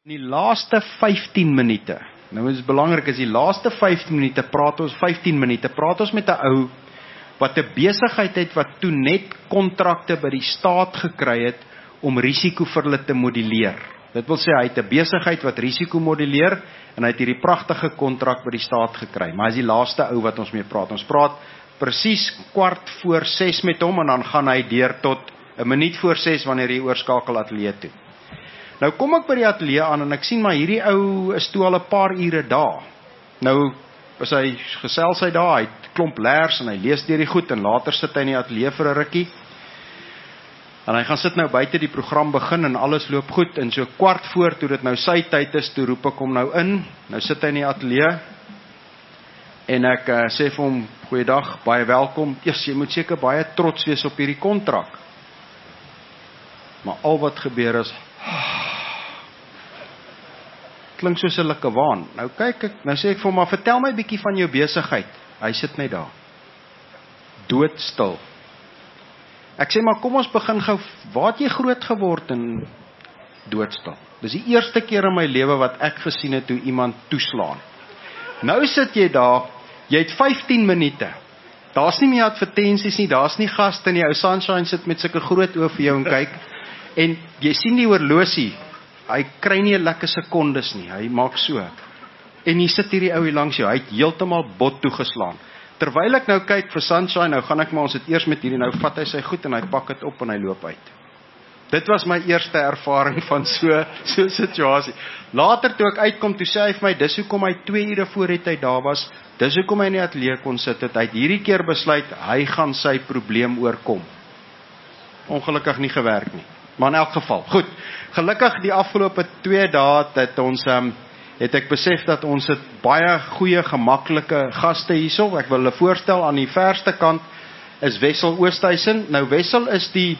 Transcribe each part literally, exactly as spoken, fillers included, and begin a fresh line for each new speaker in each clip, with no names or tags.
In die laaste vyftien minute, nou is belangrik, is die laaste vyftien minute, praat ons, vyftien minute, praat ons met 'n ou, wat 'n besigheid het, wat toe net kontrakte by die staat gekry het, om risiko vir hulle te modelleer. Dit wil sê, hy het 'n besigheid wat risiko modelleer, en hy het hierdie pragtige kontrak by die staat gekry, maar hy is die laaste ou wat ons mee praat. Ons praat presies kwart voor ses met hom, en dan gaan hy deur tot 'n minuut voor ses, wanneer hy oorskakel ateljee toe. Nou kom ek by die ateljee aan, en ek sien maar hierdie ou is toe al 'n paar ure daar. Nou is hy gesels hy daar, hy het klomp leers, en hy lees deur die goed, en later sit hy in die ateljee vir 'n rukkie. En hy gaan sit nou buite die program begin, en alles loop goed, en so kwart voor, toe dit nou sy tyd is, toe roep ek hom nou in, nou sit hy in die ateljee, en ek uh, sê vir hom, goeiedag, baie welkom, eers, jy moet seker baie trots wees op hierdie kontrak. Maar al wat gebeur is, klink soos 'n likkewaan. Nou kyk ek, nou sê ek vir hom, maar vertel my bietjie van jou besigheid. Hy sit net daar. Doodstil. Ek sê, maar kom ons begin gou, waar het jy groot geword en doodstil? Dis die eerste keer in my lewe wat ek gesien het hoe iemand toeslaan. Nou sit jy daar, jy het vyftien minute. Daar's nie meer advertensies nie, daar's nie gaste nie, ou Sunshine sit met sulke groot oë vir jou en kyk. En jy sien die horlosie, hy kry nie 'n lekker sekondes nie, hy maak so. En jy sit hierdie ou hier langs jou, hy het heeltemal bot toegeslaan. Terwyl ek nou kyk vir Sunshine, nou gaan ek maar ons het eers met hierdie, nou vat hy sy goed en hy pak dit op en hy loop uit. Dit was my eerste ervaring van so so 'n situasie. Later toe ek uitkom, toe sê hy vir my, dis hoekom hy twee ure voor het hy daar was, dis hoekom hy in die ateljee kon sit het, hy het hierdie keer besluit, hy gaan sy probleem oorkom. Ongelukkig nie gewerk nie. Maar in elk geval, goed, gelukkig die afgelope twee dae het ons, um, het ek besef dat ons het baie goeie, gemaklike gaste hierso. Ek wil hulle voorstel, aan die verste kant is Wessel Oosthuizen. Nou Wessel is die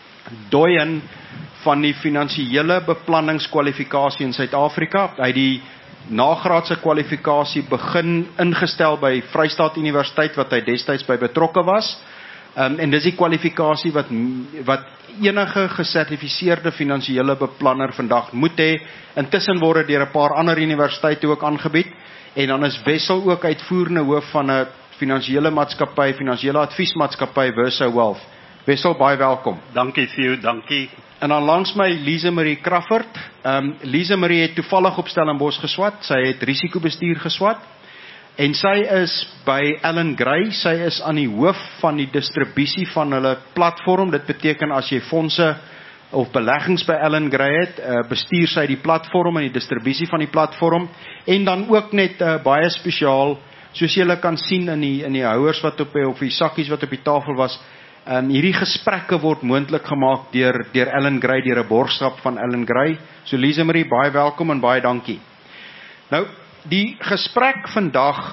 doyen van die finansiële beplanningskwalifikasie in Suid-Afrika. Hy het die nagraadse kwalifikasie begin ingestel by Vrystaat Universiteit, wat hy destyds by betrokke was. Um, en dis die kwalifikasie wat, wat enige gesertifiseerde finansiële beplanner vandag moet hê. Intussen word dit deur 'n paar ander universiteite ook aangebied. En dan is Wessel ook uitvoerende hoof van 'n finansiële maatskappy, finansiële adviesmaatskappy Versa Wealth. Wessel, baie welkom.
Dankie Theo, dankie.
En dan langs my Lise Marie Crawford. Um, Lise Marie het toevallig op Stellenbosch geswat. Sy het risikobestuur geswat. En sy is by Allan Gray, sy is aan die hoof van die distribusie van hulle platform. Dit beteken as jy fondse of beleggings by Allan Gray het, uh, bestuur sy die platform en die distribusie van die platform. En dan ook net uh, baie spesiaal, soos julle kan sien in die, in die houers wat op die, of die sakkies wat op die tafel was, um, hierdie gesprekke word moontlik gemaak deur, deur Allan Gray, deur 'n borgskap van Allan Gray. So Lise Marie, baie welkom en baie dankie. Nou, die gesprek vandag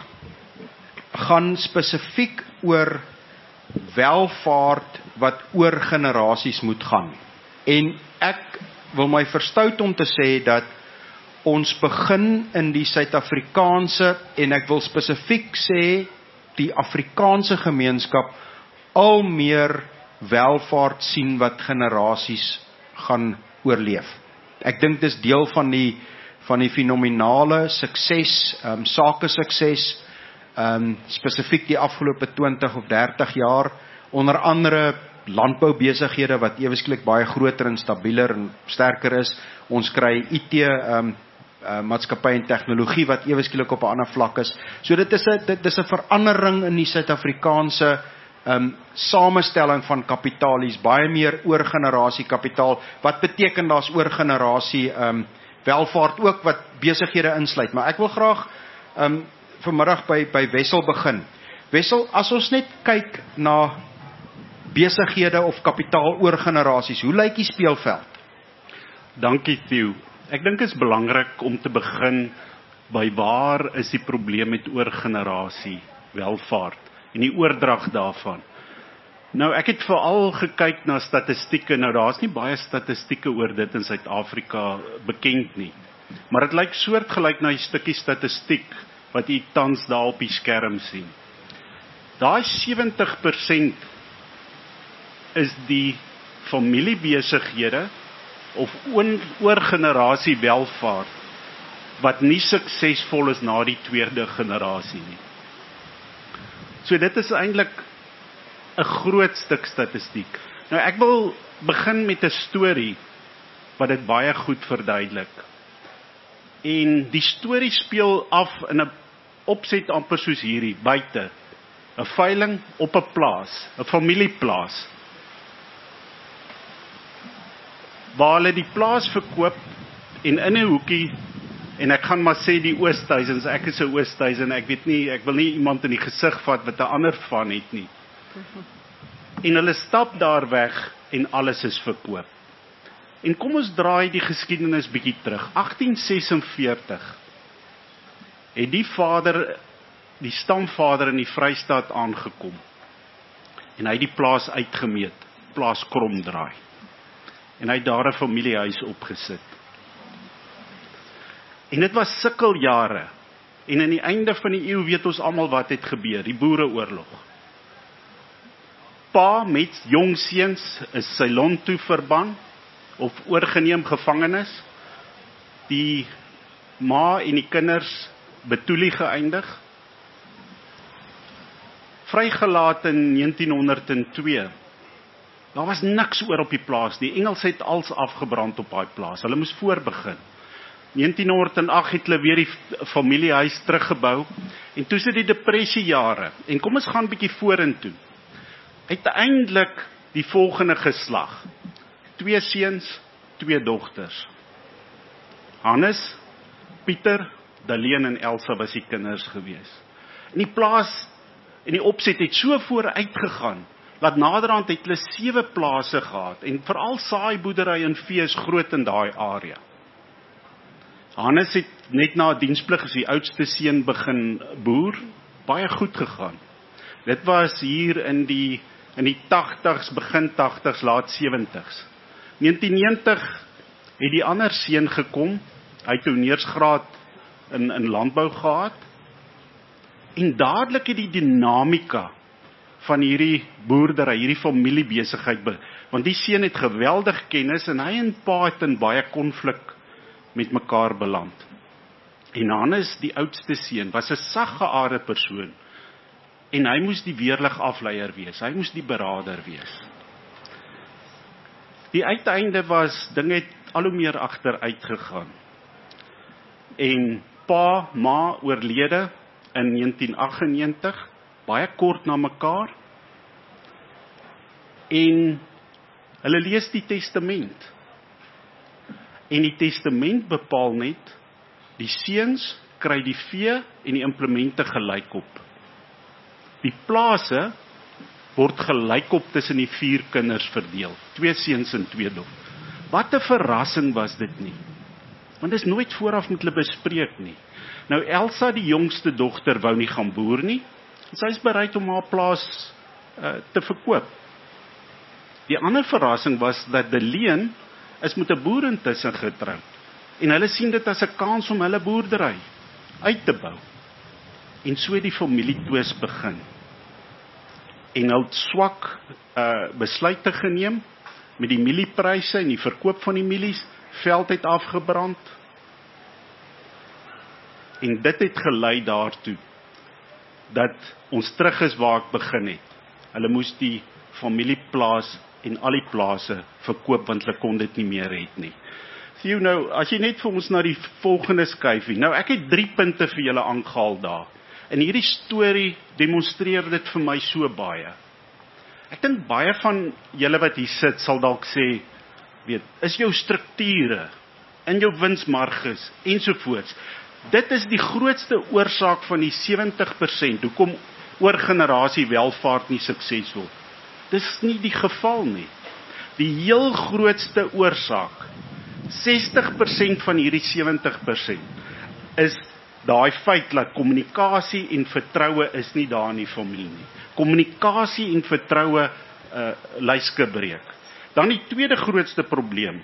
gaan spesifiek oor welvaart wat oor generasies moet gaan. En ek wil my verstout om te sê dat ons begin in die Suid-Afrikaanse, en ek wil spesifiek sê die Afrikaanse gemeenskap, al meer welvaart sien wat generasies gaan oorleef. Ek dink dis deel van die van die fenominale sukses, um, sake sukses, um, spesifiek die afgelope twintig of dertig jaar, onder andere landboubesighede wat ewesklik baie groter en stabieler en sterker is. Ons kry I T, um, uh, maatskappy en tegnologie wat ewesklik op 'n ander vlak is. So dit is 'n dit is 'n verandering in die Suid-Afrikaanse um, samestelling van kapitaal. Hier's baie meer oor generasie kapitaal. Wat beteken daar's oor generasie um, welvaart ook wat besighede insluit, maar ek wil graag um, vanmiddag by, by Wessel begin. Wessel, as ons net kyk na besighede of kapitaal oor generasies, hoe lyk die speelveld?
Dankie Theo. Ek dink dit is belangrik om te begin by waar is die probleem met oor generasie welvaart en die oordrag daarvan. Nou, ek het veral gekyk na statistieke. Nou, daar's nie baie statistieke oor dit in Suid-Afrika bekend nie. Maar dit lyk soortgelyk na die stukkie statistiek wat u tans daar op die skerm sien. Daai sewentig persent is die familiebesighede of oor generasie welvaart wat nie suksesvol is na die tweede generasie nie. So dit is eintlik 'n groot stuk statistiek. Nou ek wil begin met 'n storie wat dit baie goed verduidelik. En die storie speel af in 'n opset amper soos hierdie, buite. 'n Veiling op 'n plaas, 'n familieplaas. Waar hulle die plaas verkoop en in 'n hoekie, en ek gaan maar sê die Oosthuizens, ek is 'n Oosthuizen, ek weet nie, ek wil nie iemand in die gesig vat wat 'n ander van het nie. En hulle stap daar weg en alles is verkoop. En kom ons draai die geskiedenis bietjie terug. agtien sesenveertig het die vader, die stamvader in die Vrystaat aangekom. En hy het die plaas uitgemeet, plaas Kromdraai. En hy het daar 'n familiehuis opgesit. En dit was sukkeljare. En aan die einde van die eeu weet ons almal wat het gebeur, die Boereoorlog. Pa met jong seuns is Ceylon toe verban of oorgeneem gevangenes. Die ma en die kinders Betuli geëindig. Vrygelaat in negentien honderd twee. Daar was niks oor op die plaas nie. Engels het als afgebrand op daai plaas. Hulle moes voorbegin. negentien honderd agt het hulle weer die familiehuis teruggebou. En toe sit die depressiejare. En kom ons gaan bietjie vorentoe. Uiteindelik die volgende geslag. Twee seuns, twee dogters. Hannes, Pieter, Daleen en Elsa was die kinders gewees. En die plaas en die opset het so vooruit gegaan, dat naderhand het hulle sewe plase gehad, en veral saaiboerdery en vee is groot in daai area. Hannes het net na diensplig as die oudste seun begin boer, baie goed gegaan. Dit was hier in die in die tagtigs, begin tagtigs, laat sewentigs. negentien negentig het die ander seun gekom, hy het 'n honeursgraad in in landbou gehad. En dadelik het die dinamika van hierdie boerdery, hierdie familiebesigheid, want die seun het geweldig kennis en hy en pa het in baie konflik met mekaar beland. En Hannes, die oudste seun, was 'n saggeaarde persoon en hy moes die weerlig afleier wees, hy moes die beraader wees. Die uiteinde was, dinge het al hoe meer agteruit gegaan. En pa, ma oorlede in negentien agt en negentig, baie kort na mekaar. En hulle lees die testament. En die testament bepaal net, die seuns kry die vee en die implemente gelykop. Die plase word gelykop tussen die vier kinders verdeel. Twee seuns en twee dogters. Wat 'n verrassing was dit nie. Want dit is nooit vooraf met hulle bespreek nie. Nou Elsa, die jongste dogter, wou nie gaan boer nie. Sy is bereid om haar plaas uh, te verkoop. Die ander verrassing was dat Daleen is met 'n boer intussen getroud. En hulle sien dit as 'n kans om hulle boerdery uit te bou. En so die familietwis begin. En hulle het swak uh, besluite geneem met die mieliepryse en die verkoop van die mielies, veld het afgebrand. En dit het gelei daartoe dat ons terug is waar ek begin het. Hulle moes die familieplaas en al die plase verkoop want hulle kon dit nie meer het nie. Theo, nou, as jy net vir ons na die volgende skuifie. Nou, ek het drie punte vir julle aangehaal daar. En hierdie storie demonstreer dit vir my so baie. Ek dink baie van julle wat hier sit sal dalk sê, weet, is jou strukture, in jou winsmarges ensovoorts. Dit is die grootste oorsaak van die sewentig persent, hoekom oor generasie welvaart nie suksesvol. Dis nie die geval nie. Die heel grootste oorsaak, sestig persent van hierdie sewentig persent, is daai feit dat kommunikasie en vertroue is nie daar in die familie nie. Kommunikasie en vertroue uh, lyske breek. Dan die tweede grootste probleem.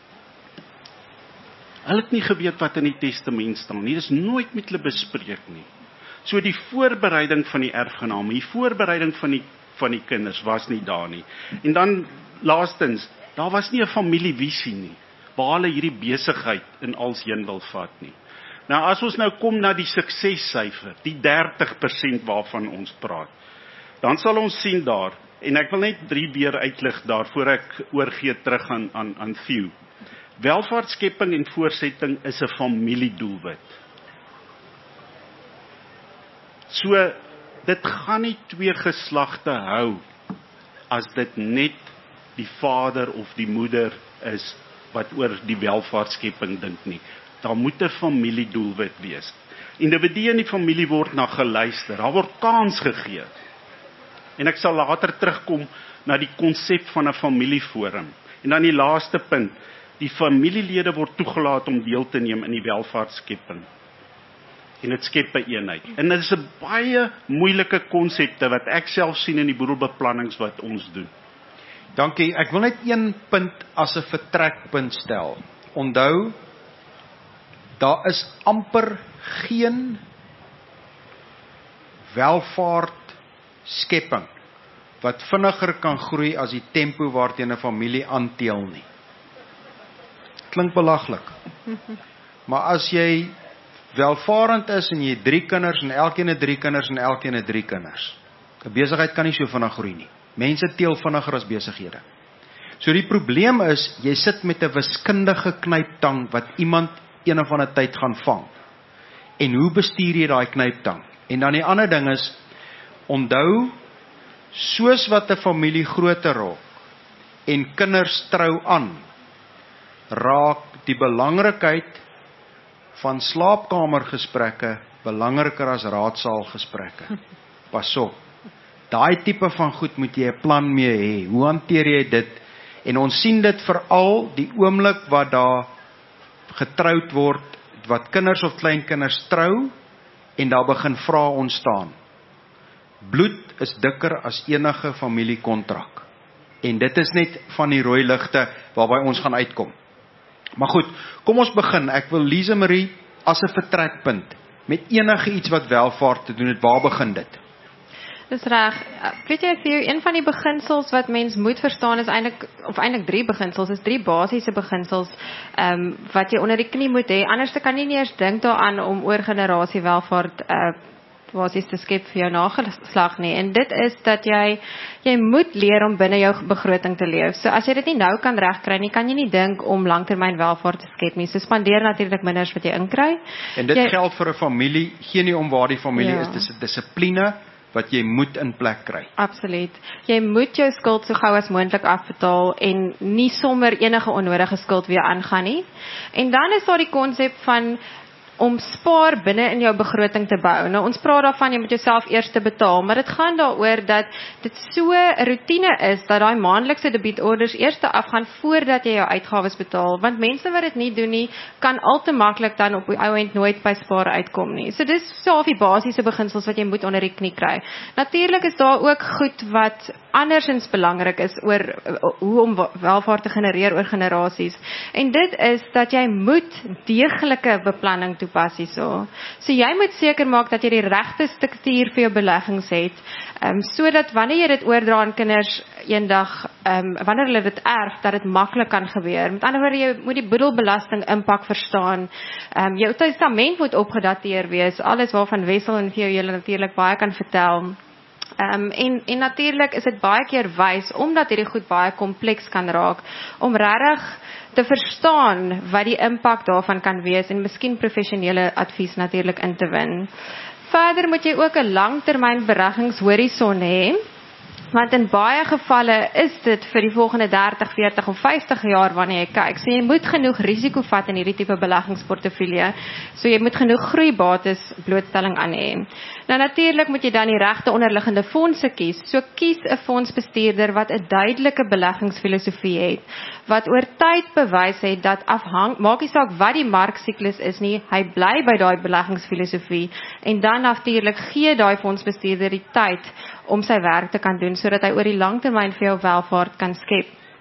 Hulle het nie geweet wat in die testament staan nie. Dit is nooit met hulle bespreek nie. So die voorbereiding van die erfgename, die voorbereiding van die, van die kinders was nie daar nie. En dan laastens, daar was nie 'n familievisie nie. waar hulle hierdie besigheid in alsheen wil vat nie. Nou as ons nou kom na die suksessyfer, die dertig persent waarvan ons praat, dan sal ons sien daar, en ek wil net drie weer uitlig daar, voor ek oorgee terug aan, aan, aan Theo. Welvaartskepping en voorsetting is 'n familiedoelwit. So, dit gaan nie twee geslagte hou, as dit net die vader of die moeder is, wat oor die welvaartskepping dink nie. Daar moet 'n familiedoelwit wees. Individue in die familie word na geluister, daar word kans gegee. En ek sal later terugkom na die konsep van 'n familieforum. En dan die laaste punt, die familielede word toegelaat om deel te neem in die welvaartskepping. En dit skep 'n eenheid. En dit is 'n baie moeilike konsepte wat ek self sien in die boedelbeplannings wat ons doen.
Dankie, ek wil net een punt as 'n vertrekpunt stel. Onthou, daar is amper geen welvaartskepping wat vinniger kan groei as die tempo waarteen 'n familie aanteel nie. Klink belaglik. Maar as jy welvarend is en jy het drie kinders en elkeen het drie kinders en elkeen het drie kinders. 'n Besigheid kan nie so vinnig groei nie. Mense teel vinniger as besighede. So die probleem is, jy sit met 'n wiskundige knyptang wat iemand een of ander tyd gaan vang. En hoe bestuur jy daai knyptang? En dan die ander ding is, onthou, soos wat 'n familie groter raak en kinders trou aan, raak die belangrikheid van slaapkamergesprekke belangriker as raadsaalgesprekke. Pas op. Daai tipe van goed moet jy 'n plan mee hê. Hoe hanteer jy dit? En ons sien dit veral die oomblik wat daar getroud word, wat kinders of kleinkinders trou, en daar begin vrae ontstaan. Bloed is dikker as enige familiekontrak. En dit is net van die rooi ligte waarby ons gaan uitkom. Maar goed, kom ons begin. Ek wil Lise Marie as 'n vertrekpunt met enige iets wat welvaart te doen het, waar begin dit?
Dis reg. Weet jy, Theo, een van die beginsels wat mens moet verstaan is eintlik, of eintlik drie beginsels, is drie basiese beginsels um, wat jy onder die knie moet hê. Anders kan jy nie eers dink daaraan om oor generasie welvaart uh, basies te skep vir jou nageslag nie. En dit is dat jy jy moet leer om binne jou begroting te leef. So as jy dit nie nou kan regkry nie, kan jy nie dink om langtermyn welvaart te skep nie. So spandeer natuurlik minder as wat jy inkry.
En dit
jy,
geld vir 'n familie, geen nie om waar die familie ja. is, dis 'n dissipline wat jy moet in plek kry.
Absoluut. Jy moet jou skuld so gou as moontlik afbetaal en nie sommer enige onnodige skuld weer aangaan nie. En dan is daar die konsep van om spaar binne in jou begroting te bou. Nou ons praat daarvan jy moet jouself eers te betaal, maar dit gaan daaroor dat dit so 'n roetine is dat daai maandelikse debietorders eers afgaan voordat jy jou uitgawes betaal, want mense wat dit nie doen nie, kan al te maklik dan op die ou end nooit by spaar uitkom nie. So dis so half die basiese beginsels wat jy moet onder die knie kry. Natuurlik is daar ook goed wat andersins belangrik is oor uh, hoe om welvaart te genereer oor generasies. En dit is dat jy moet deeglike beplanning toepas hierso. So jy moet seker maak dat jy die regte struktuur vir jou beleggings het, um, sodat wanneer jy dit oordra aan kinders eendag, um, wanneer hulle dit erf, dat dit maklik kan gebeur. Met ander woorde, jy moet die boedelbelasting impak verstaan. Um, jou testament moet opgedateer wees, alles waarvan Wessel en vir jou julle natuurlik baie kan vertel. Um, en, en natuurlik is dit baie keer wys, omdat hierdie goed baie kompleks kan raak, om regtig te verstaan wat die impak daarvan kan wees en miskien professionele advies natuurlik in te win. Verder moet jy ook 'n langtermyn beleggingshorison hê, want in baie gevalle is dit vir die volgende dertig, veertig of vyftig jaar wanneer jy kyk. So jy moet genoeg risiko vat in hierdie tipe beleggingsportefeulje. So jy moet genoeg groeibates blootstelling aan hê. Nou natuurlik moet jy dan die regte onderliggende fondse kies. So kies 'n fondsbestuurder wat 'n duidelike beleggingsfilosofie het, wat oor tyd bewys het dat afhang, maak nie saak wat die marksiklus is nie, hy bly by daai beleggingsfilosofie, en dan natuurlik gee daai fondsbestuurder die tyd om sy werk te kan doen, sodat hy oor die langtermyn vir jou welvaart kan skep.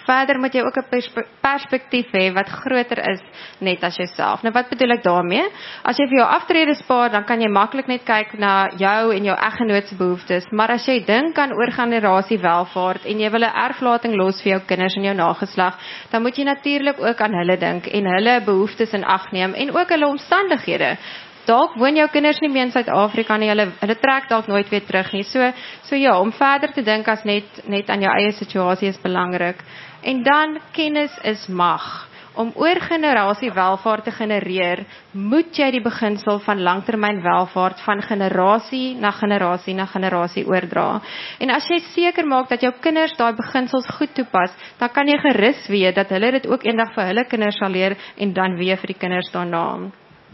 verder moet jy ook 'n perspe perspektief hê wat groter is net as jouself. Nou wat bedoel ek daarmee? As jy vir jou aftrede spaar, dan kan jy maklik net kyk na jou en jou eggenoot se behoeftes, maar as jy dink aan oorgenerasie welvaart en jy wil 'n erflating los vir jou kinders en jou nageslag, dan moet jy natuurlik ook aan hulle dink en hulle behoeftes in ag neem en ook hulle omstandighede. Dalk woon jou kinders nie meer in Suid-Afrika nie, hulle hulle trek dalk nooit weer terug nie. So so ja, om verder te dink as net net aan jou eie situasie is belangrik. En dan kennis is mag. Om oorgenerasie welvaart te genereer, moet jy die beginsel van langtermyn welvaart van generasie na generasie na generasie oordra. En as jy seker maak dat jou kinders daai beginsels goed toepas, dan kan jy gerus weet dat hulle dit ook eendag vir hulle kinders sal leer en dan weer vir die kinders daarna.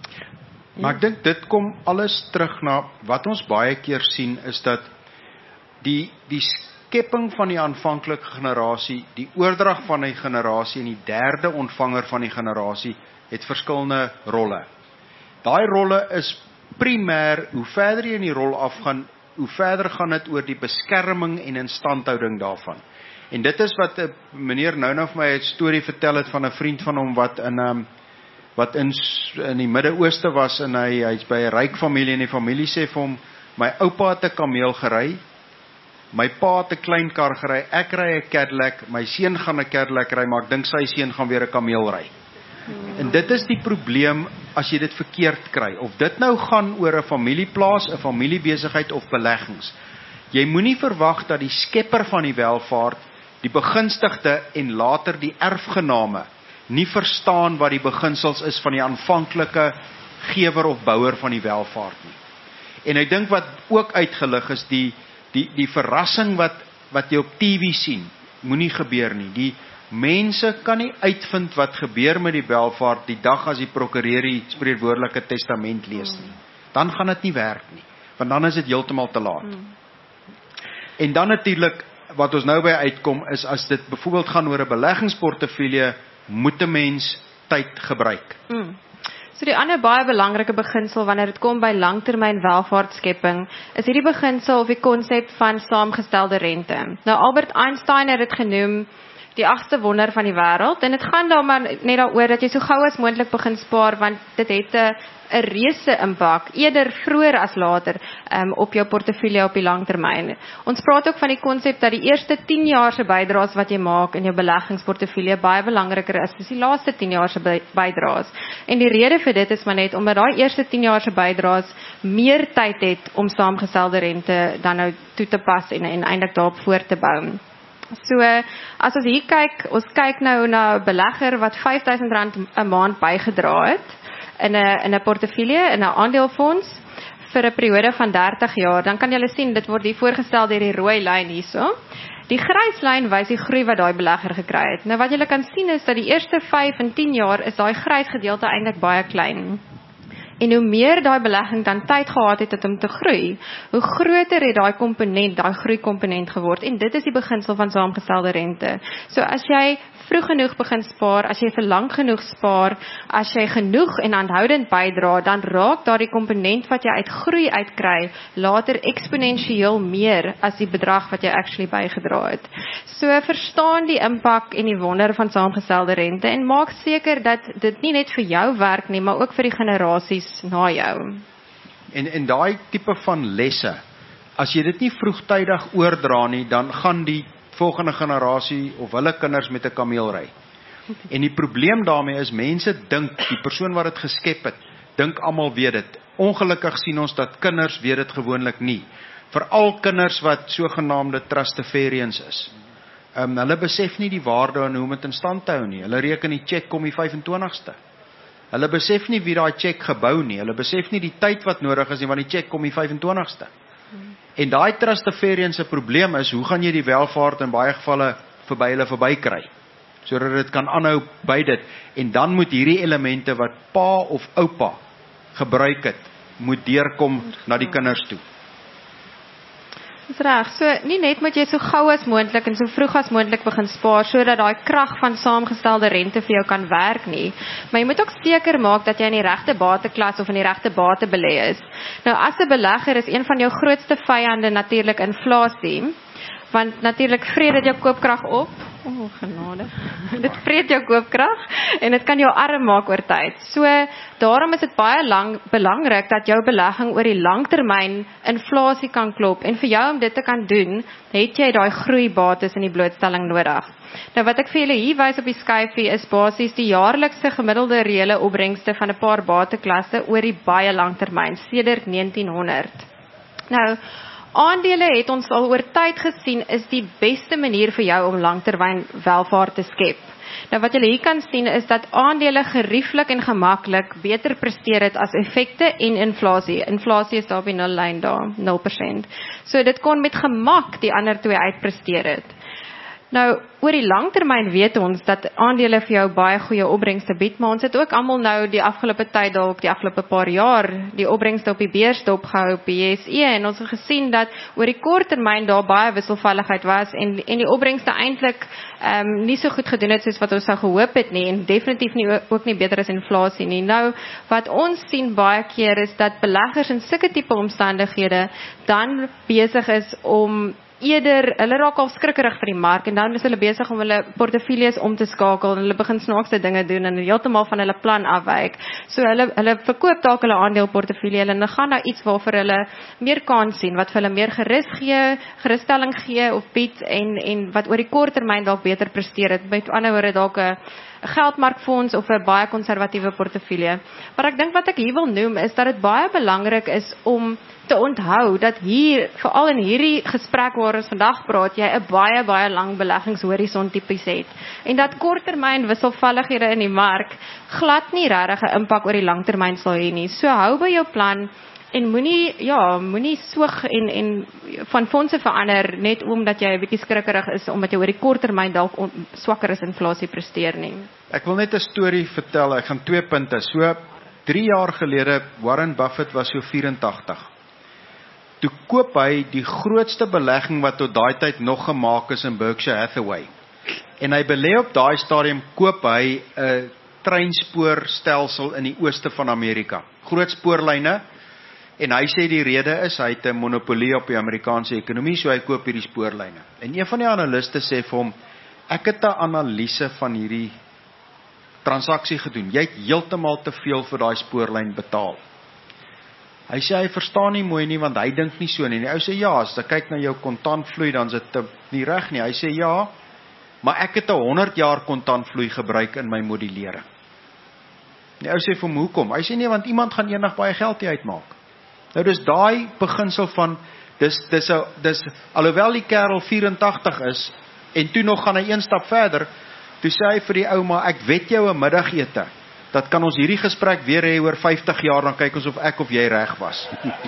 Maar ek dink dit kom alles terug na wat ons baie keer sien is dat die die skepping van die aanvanklike generasie, die oordrag van die generasie en die derde ontvanger van die generasie het verskillende rolle. Daai rolle is primêr hoe verder jy in die rol afgaan, hoe verder gaan dit oor die beskerming en instandhouding daarvan. En dit is wat 'n meneer nou nou vir my 'n storie vertel het van 'n vriend van hom wat in 'n um, wat in in die Midde-Ooste was en hy hy's by 'n ryk familie en die familie sê vir hom, my oupa het 'n kameel gery, my pa het 'n klein kar gery, ek ry 'n Cadillac, my seun gaan 'n Cadillac ry, maar ek dink sy seun gaan weer 'n kameel ry. Hmm. En dit is die probleem as jy dit verkeerd kry, of dit nou gaan oor 'n familieplaas, 'n familiebesigheid of beleggings. Jy moenie verwag dat die skepper van die welvaart, die begunstigde en later die erfgename nie verstaan wat die beginsels is van die aanvanklike gewer of bouer van die welvaart nie. En ek dink wat ook uitgelig is, die die die verrassing wat wat jy op T V sien, moenie gebeur nie. Die mense kan nie uitvind wat gebeur met die welvaart die dag as die prokureur die spreekwoordelike testament lees nie. Dan gaan dit nie werk nie, want dan is dit heeltemal te laat. Hmm. En dan natuurlik wat ons nou by uitkom is as dit byvoorbeeld gaan oor 'n beleggingsportefeulje, moet 'n mens tyd gebruik. Mm.
So die ander baie belangrike beginsel wanneer dit kom by langtermyn welvaartskepping, is hierdie beginsel of die konsep van saamgestelde rente. Nou Albert Einstein het dit genoem die agste wonder van die wêreld en dit gaan dan maar net daaroor dat jy so gou as moontlik begin spaar want dit het 'n 'n reuse impak eerder vroeër as later um, op jou portefeulje op die langtermyn. Ons praat ook van die konsep dat die eerste tien jaar se bydraes wat jy maak in jou beleggingsportefeulje baie belangriker is as die laaste tien jaar se bydraes. En die rede vir dit is maar net omdat daai eerste tien jaar se bydraes meer tyd het om saamgestelde rente dan nou toe te pas en en eintlik daarop voort te bou. So, as ons hier kyk, ons kyk nou na 'n belegger wat vyf duisend rand 'n maand bygedra het in 'n in 'n portefeulje, in 'n aandelefonds vir 'n periode van dertig jaar, dan kan jy sien dit word hier voorgestel deur die rooi lyn hierso. Die grys lyn wys die groei wat daai belegger gekry het. Nou wat jy kan sien is dat die eerste vyf en tien jaar is daai grys gedeelte eintlik baie klein. En hoe meer daai belegging dan tyd gehad het om te groei, hoe groter het daai komponent, daai groeikomponent geword. En dit is die beginsel van saamgestelde rente. So as jy vroeg genoeg begin spaar, as jy vir lank genoeg spaar, as jy genoeg en aanhoudend bydra, dan raak daardie komponent wat jy uit groei uitkry, later eksponensieel meer as die bedrag wat jy actually bygedra het. So verstaan die impak en die wonder van saamgestelde rente en maak seker dat dit nie net vir jou werk nie, maar ook vir die generasies na jou.
En en daai tipe van lesse, as jy dit nie vroegtydig oordra nie, dan gaan die volgende generasie of hulle kinders met 'n kameel ry. En die probleem daarmee is mense dink die persoon wat dit geskep het, dink almal weet dit. Ongelukkig sien ons dat kinders weet dit gewoonlik nie. Veral kinders wat sogenaamde trustafarians is. Um, hulle besef nie die waarde en hoe om dit in stand te hou nie. Hulle reken die cheque kom die vyf en twintigste. Hulle besef nie wie daai cheque gebou nie. Hulle besef nie die tyd wat nodig is nie, want die cheque kom die vyf en twintigste. En daai trustafarians se probleem is, hoe gaan jy die welvaart in baie gevalle verby hulle verby kry, sodat dit kan aanhou by dit, en dan moet hierdie elemente wat pa of oupa gebruik het, moet deurkom na die kinders toe.
Dis reg, so nie net moet jy so gou as moontlik en so vroeg as moontlik begin spaar, sodat daai krag van saamgestelde rente vir jou kan werk nie, maar jy moet ook seker maak dat jy in die regte bateklas of in die regte bate belê is. Nou as 'n belegger is een van jou grootste vyande natuurlik inflasie, want natuurlik vreet dit jou koopkrag op O, oh, genade. Dit vreet jou koopkrag en dit kan jou arm maak oor tyd. So, daarom is dit baie lang, belangrik dat jou belegging oor die langtermyn inflasie kan klop. En vir jou om dit te kan doen, het jy daai groeibates in die blootstelling nodig. Nou wat ek vir julle hier wys op die skyfie is basies die jaarlikse gemiddelde reële opbrengste van 'n paar bateklasse oor die baie langtermyn, sedert negentien honderd. Nou, aandele het ons al oor tyd gesien is die beste manier vir jou om langtermyn welvaart te skep. Nou wat julle hier kan sien is dat aandele gerieflik en gemaklik beter presteer het as effekte en inflasie. Inflasie is daar op die nullyn daar, nul persent. So dit kon met gemak die ander twee uitpresteer het. Nou, oor die langtermyn weet ons dat aandele vir jou baie goeie opbrengste bied, maar ons het ook almal nou die afgelope tyd dalk die afgelope paar jaar die opbrengste op die beurs dopgehou op die J S E en ons het gesien dat oor die kort termyn daar baie wisselvalligheid was en en die opbrengste eintlik ehm um, nie so goed gedoen het soos wat ons sou gehoop het nie en definitief nie ook nie beter as inflasie nie. Nou wat ons sien baie keer is dat beleggers in sulke tipe omstandighede dan besig is om eerder, hulle raak al skrikkerig vir die mark en dan is hulle besig om hulle portefeuilles om te skakel en hulle begin snaakse dinge doen en heeltemal van hulle plan afwyk. So hulle hulle verkoop dalk hulle aandeelportefeulje en hulle gaan na iets waarvoor hulle meer kans sien, wat vir hulle meer gerus gee, gerusstelling gee of bied en en wat oor die kort termyn dalk beter presteer het. Met ander woorde dalk 'n geldmarkfonds of 'n baie konservatiewe portefeulje. Maar ek dink wat ek hier wil noem is dat dit baie belangrik is om te onthou dat hier, veral in hierdie gesprek waar ons vandag praat, jy 'n baie baie lang beleggingshorison tipies het. En dat korttermyn wisselvallighede in die mark glad nie regtig 'n impak oor die langtermyn sal hê nie. So hou by jou plan en moenie ja, moenie soog en en van fondse verander net omdat jy 'n bietjie skrikkerig is omdat jy oor die korttermyn dalk swakker as inflasie presteer nie.
Ek wil net 'n storie vertel. Ek gaan twee punte. So drie jaar gelede Warren Buffett was so vyf-en-tagtig. Toe koop hy die grootste belegging wat tot daai tyd nog gemaak is in Berkshire Hathaway. En hy belê op daai stadium koop hy 'n treinspoorstelsel in die ooste van Amerika. Groot spoorlyne. En hy sê die rede is hy het 'n monopolie op die Amerikaanse ekonomie, so hy koop hierdie spoorlyne. En een van die analiste sê vir hom, ek het 'n analise van hierdie transaksie gedoen. Jy het heeltemal te veel vir daai spoorlyn betaal. Hy sê hy verstaan nie mooi nie want hy dink nie so nie. Die ou sê ja, as jy kyk na jou kontantvloei dan is dit nie reg nie. Hy sê ja, maar ek het 'n honderd jaar kontantvloei gebruik in my modellering. Die ou sê vir hom, hoekom? Hy sê nee, want iemand gaan eendag baie geld hier uitmaak. Nou dis daai beginsel van dis dis 'n dis alhoewel die kerel vyf-en-tagtig is en toe nog gaan hy een stap verder, toe sê hy vir die ou maar ek wed jou 'n middagete. Dat kan ons hierdie gesprek weer hê oor vyftig jaar dan kyk ons of ek of jy reg was.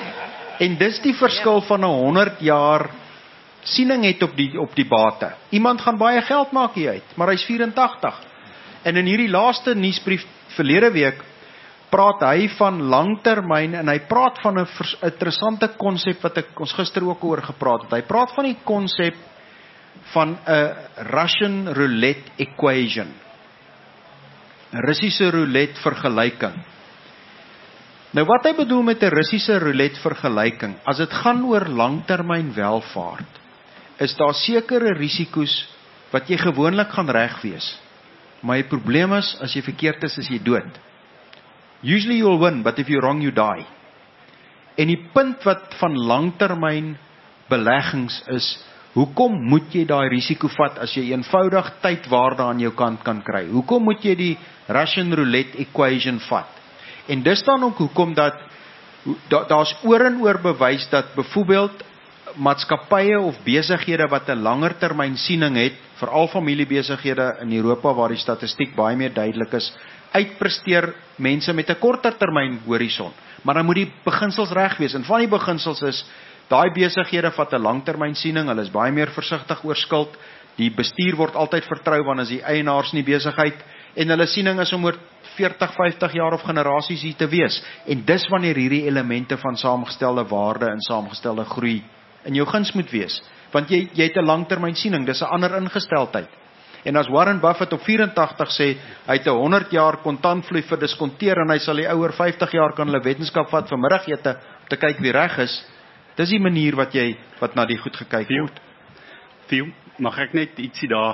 En dis die verskil van 'n honderd jaar siening het op die op die bate. Iemand gaan baie geld maak hier uit, maar hy's vyf-en-tagtig. En in hierdie laaste nuusbrief verlede week praat hy van langtermyn en hy praat van 'n interessante konsep wat ek ons gister ook oor gepraat het. Hy praat van die konsep van 'n Russian roulette equation. 'n Russiese roulette vergelyking. Nou wat hy bedoel met 'n Russiese roulette vergelyking, as dit gaan oor langtermyn welvaart, is daar sekere risiko's wat jy gewoonlik gaan reg wees. Maar die probleem is as jy verkeerd is, is jy dood. Usually you'll win, but if you're wrong, you die. En die punt wat van langtermyn beleggings is, hoekom moet jy daai risiko vat as jy eenvoudig tydwaarde aan jou kant kan kry? Hoekom moet jy die Russian roulette equation vat? En dis dan ook hoekom dat daar's oor en oor bewys dat byvoorbeeld maatskappye of besighede wat 'n langer termyn siening het, veral familiebesighede in Europa waar die statistiek baie meer duidelik is, uitpresteer mense met 'n korter termyn horison. Maar dan moet die beginsels reg wees. En van die beginsels is, daai besighede vat 'n langtermyn siening, hulle is baie meer versigtig oor skuld, die bestuur word altyd vertrou want as die eienaars nie besigheid, en hulle siening is om oor veertig, vyftig jaar of generasies hier te wees. En dis wanneer hierdie elemente van saamgestelde waarde en saamgestelde groei in jou guns moet wees. Want jy, jy het 'n langtermyn siening, dis 'n ander ingesteldheid. En as Warren Buffett op vyf-en-tagtig sê, hy het 'n honderd jaar kontantvloei verdiskonteer en hy sal die ouer vyftig jaar kan hulle wetenskap vat vir middagete om te kyk wie reg is, dis die manier wat jy wat na die goed gekyk word.
Theo, mag ek net ietsie daar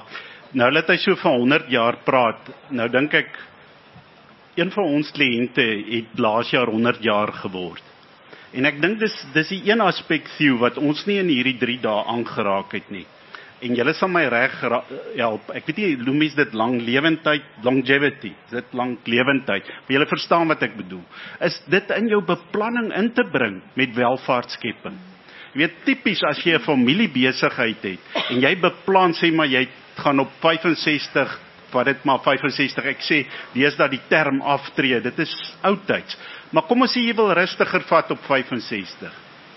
Nou laat hy so van honderd jaar praat. Nou dink ek een van ons kliënte het laas jaar honderd jaar geword. En ek dink dis dis die een aspek Theo wat ons nie in hierdie drie dae aangeraak het nie. En julle sal my reg help. Ek weet nie, noem mens dit lang lewendheid, longevity, is dit lang lewendheid. Maar julle verstaan wat ek bedoel. Is dit in jou beplanning in te bring met welvaartskepping? Jy weet, tipies as jy 'n familiebesigheid het en jy beplan, sê maar jy gaan op vyf en sestig, wat dit maar vyf en sestig, ek sê, dis dat die term aftree, dit is oudtyds. Maar kom ons sê jy wil rustiger vat op vyf en sestig.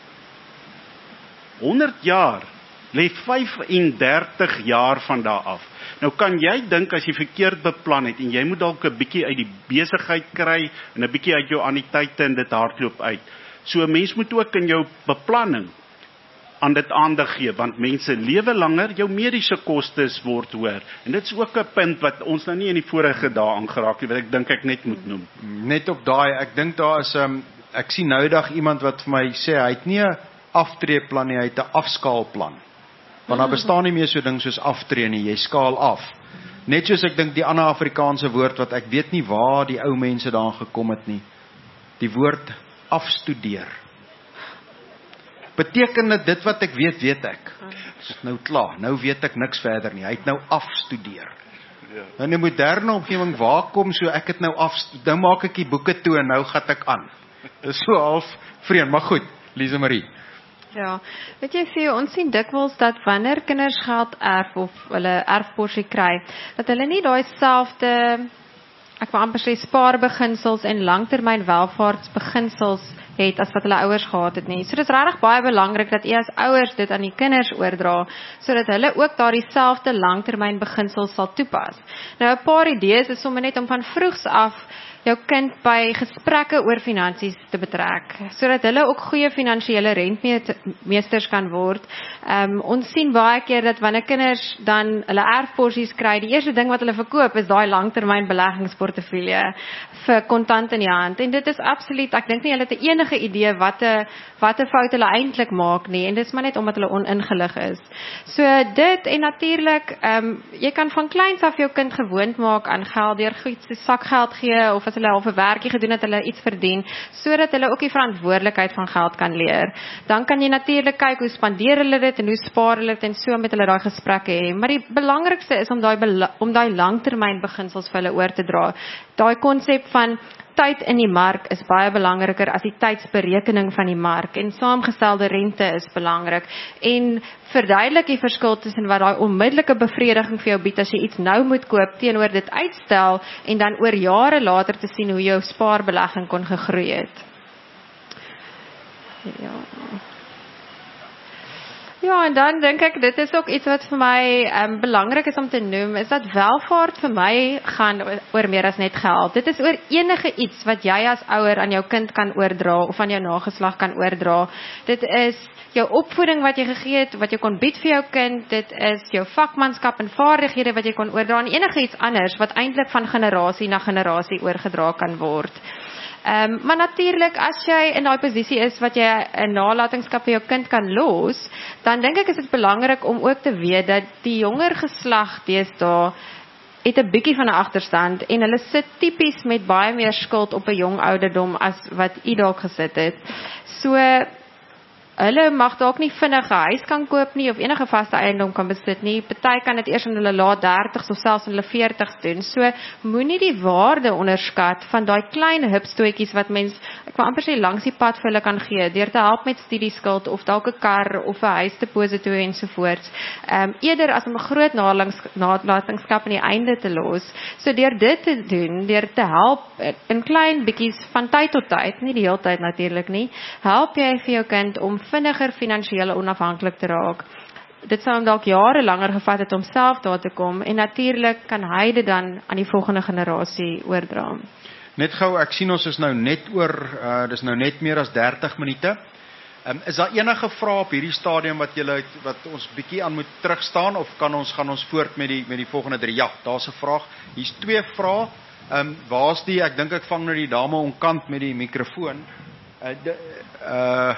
honderd jaar lê vyf en dertig jaar van daar af. Nou kan jy dink as jy verkeerd beplan het en jy moet dalk 'n bietjie uit die besigheid kry en 'n bietjie uit jou anniteite en dit hardloop uit. So 'n mens moet ook in jou beplanning aan dit aandag gee, want mense lewe langer, jou mediese kostes word hoër. En dit is ook 'n punt wat ons nou nie in die vorige dae aangeraak het, wat ek dink ek net moet noem.
Net op daai, ek dink daar is um, ek sien nou dag iemand wat vir my sê hy het nie 'n aftreeplan nie, hy het 'n afskaalplan. Want daar bestaan nie meer so ding soos aftree nie, jy skaal af. Net soos ek dink die ander Afrikaanse woord wat ek weet nie waar die ou mense daaraan gekom het nie. Die woord afstudeer. Beteken dit dit wat ek weet, weet ek. Dis nou klaar, nou weet ek niks verder nie. Hy het nou afstudeer. Ja. In die moderne omgewing, waar kom so, ek het nou af, nou maak ek die boeke toe en nou gat ek aan. Dis so half vreemd, maar goed, Lise Marie.
Ja, weet jy, vir ons sien dikwels dat wanneer kinders geld erf of hulle erfporsie kry, dat hulle nie daai selfde, ek wil amper sê spaarbeginsels en langtermyn welvaartsbeginsels het as wat hulle ouers gehad het nie. So dit is regtig baie belangrik dat jy as ouers dit aan die kinders oordra, sodat hulle ook daardie selfde langtermyn beginsels sal toepas. Nou 'n paar idees is sommer net om van vroegs af jou kind by gesprekke oor finansies te betrek, sodat hulle ook goeie finansiële rentmeesters kan word. Um, ons sien baie keer dat wanneer kinders dan hulle erfporsies kry, die eerste ding wat hulle verkoop is daai langtermyn beleggingsportefeulje vir kontant in die hand. En dit is absoluut, ek dink nie hulle het enige idee wat 'n wat 'n fout hulle eintlik maak nie, en dis maar net omdat hulle oningelig is. So dit, en natuurlik, um, jy kan van kleins af jou kind gewoond maak aan geld, deur iets se sakgeld gee, of as hulle al 'n werkie gedoen het, hulle iets verdien, sodat hulle ook die verantwoordelikheid van geld kan leer. Dan kan jy natuurlik kyk hoe spandeer hulle dit en hoe spaar hulle dit, en so met hulle daai gesprekke hê. Maar die belangrikste is om daai om daai langtermyn beginsels vir hulle oor te dra. Daai konsep van tyd in die mark is baie belangriker as die tydsberekening van die mark, en saamgestelde rente is belangrik, en verduidelik die verskil tussen wat daai onmiddellike bevrediging vir jou bied as jy iets nou moet koop, teenoor dit uitstel en dan oor jare later te sien hoe jou spaarbelegging kon gegroei het. Ja. Ja, en dan dink ek, dit is ook iets wat vir my um, belangrik is om te noem, is dat welvaart vir my gaan oor meer as net geld. Dit is oor enige iets wat jy as ouer aan jou kind kan oordra, of aan jou nageslag kan oordra. Dit is jou opvoeding wat jy gegee het, wat jy kon bied vir jou kind, dit is jou vakmanskap en vaardighede wat jy kon oordra, en enige iets anders wat eintlik van generasie na generasie oorgedra kan word. Um, maar natuurlik, as jy in daai posisie is wat jy 'n nalatenskap vir jou kind kan los, dan dink ek is dit belangrik om ook te weet dat die jonger geslag deesdae het 'n bietjie van 'n agterstand, en hulle sit tipies met baie meer skuld op 'n jong ouderdom as wat u dalk gesit het. So hulle mag dalk nie vinnig 'n huis kan koop nie, of enige vaste eiendom kan besit nie. Party kan dit eers in hulle laat dertigs of selfs in hulle veertigs doen. So moenie die waarde onderskat van daai klein hupstootjies wat mens, ek wil amper sê, langs die pad vir hulle kan gee, deur te help met studieskuld, of dalk 'n kar, of 'n huisdeposito ensovoorts. Um, eerder as om 'n groot nalatenskap aan die einde te los. So deur dit te doen, deur te help in klein bietjies van tyd tot tyd, nie die hele tyd natuurlik nie, help jy vir jou kind om vinniger finansiële onafhanklik te raak. Dit sou hom dalk jare langer gevat het om self daar te kom, en natuurlik kan hy dit dan aan die volgende generasie oordra.
Net gou, ek sien ons is nou net oor, uh, dis nou net meer as dertig minute. Um, is daar enige vrae op hierdie stadium wat julle wat ons bietjie aan moet terugstaan, of kan ons gaan ons voort met die met die volgende drie? Ja, daar's 'n vraag. Hier's twee vrae. Ehm um, waar's die, ek dink ek vang nou die dame onkant met die mikrofoon. Uh, de, uh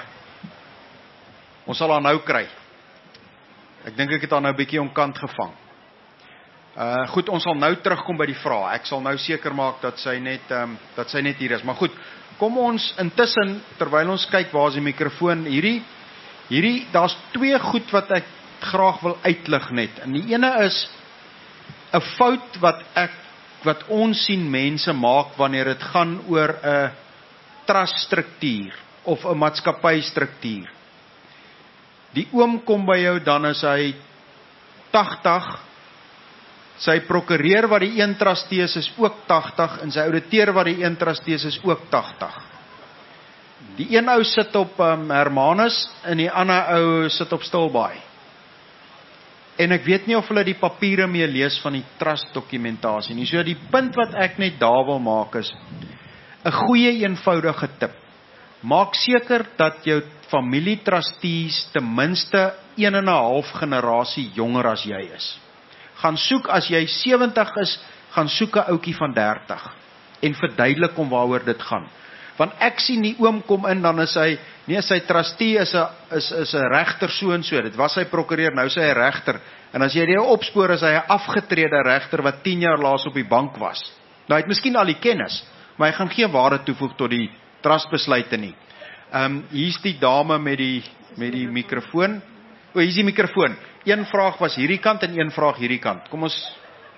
Ons sal haar nou kry. Ek dink ek het haar nou 'n bietjie onkant gevang. Uh goed, ons sal nou terugkom by die vraag. Ek sal nou seker maak dat sy net um, dat sy net hier is. Maar goed, kom ons intussen terwyl ons kyk waar is die mikrofoon, hierdie hierdie daar's twee goed wat ek graag wil uitlig net. En die ene is 'n fout wat ek wat ons sien mense maak wanneer dit gaan oor 'n truststruktuur of 'n maatskappystruktuur. Die oom kom by jou, dan is hy tagtig, sy prokureur wat die een trustee is, is ook tagtig, en sy ouditeur wat die een trustee is, is ook tagtig. Die een ou sit op um, Hermanus, en die ander ou sit op Stilbaai. En ek weet nie of hulle die papiere mee lees van die trust dokumentasie nie. So die punt wat ek net daar wil maak is, 'n goeie eenvoudige tip. Maak seker dat jou familietrustees ten minste een en 'n half generasie jonger as jy is. Gaan soek, as jy sewentig is, gaan soek 'n ouetjie van dertig en verduidelik hom waaroor dit gaan. Want ek sien die oom kom in, dan is hy, nee, sy trustee is 'n is is 'n regter so en so. Dit was sy prokureur, nou is hy 'n regter. En as jy dit opspoor, is hy 'n afgetrede regter wat tien jaar laas op die bank was. Nou hy het miskien al die kennis, maar hy gaan geen waarde toevoeg tot die trustbesluite nie. Ehm um, hier's die dame met die met die mikrofoon. O, hier's die mikrofoon. Een vraag was hierdie kant en een vraag hierdie kant. Kom ons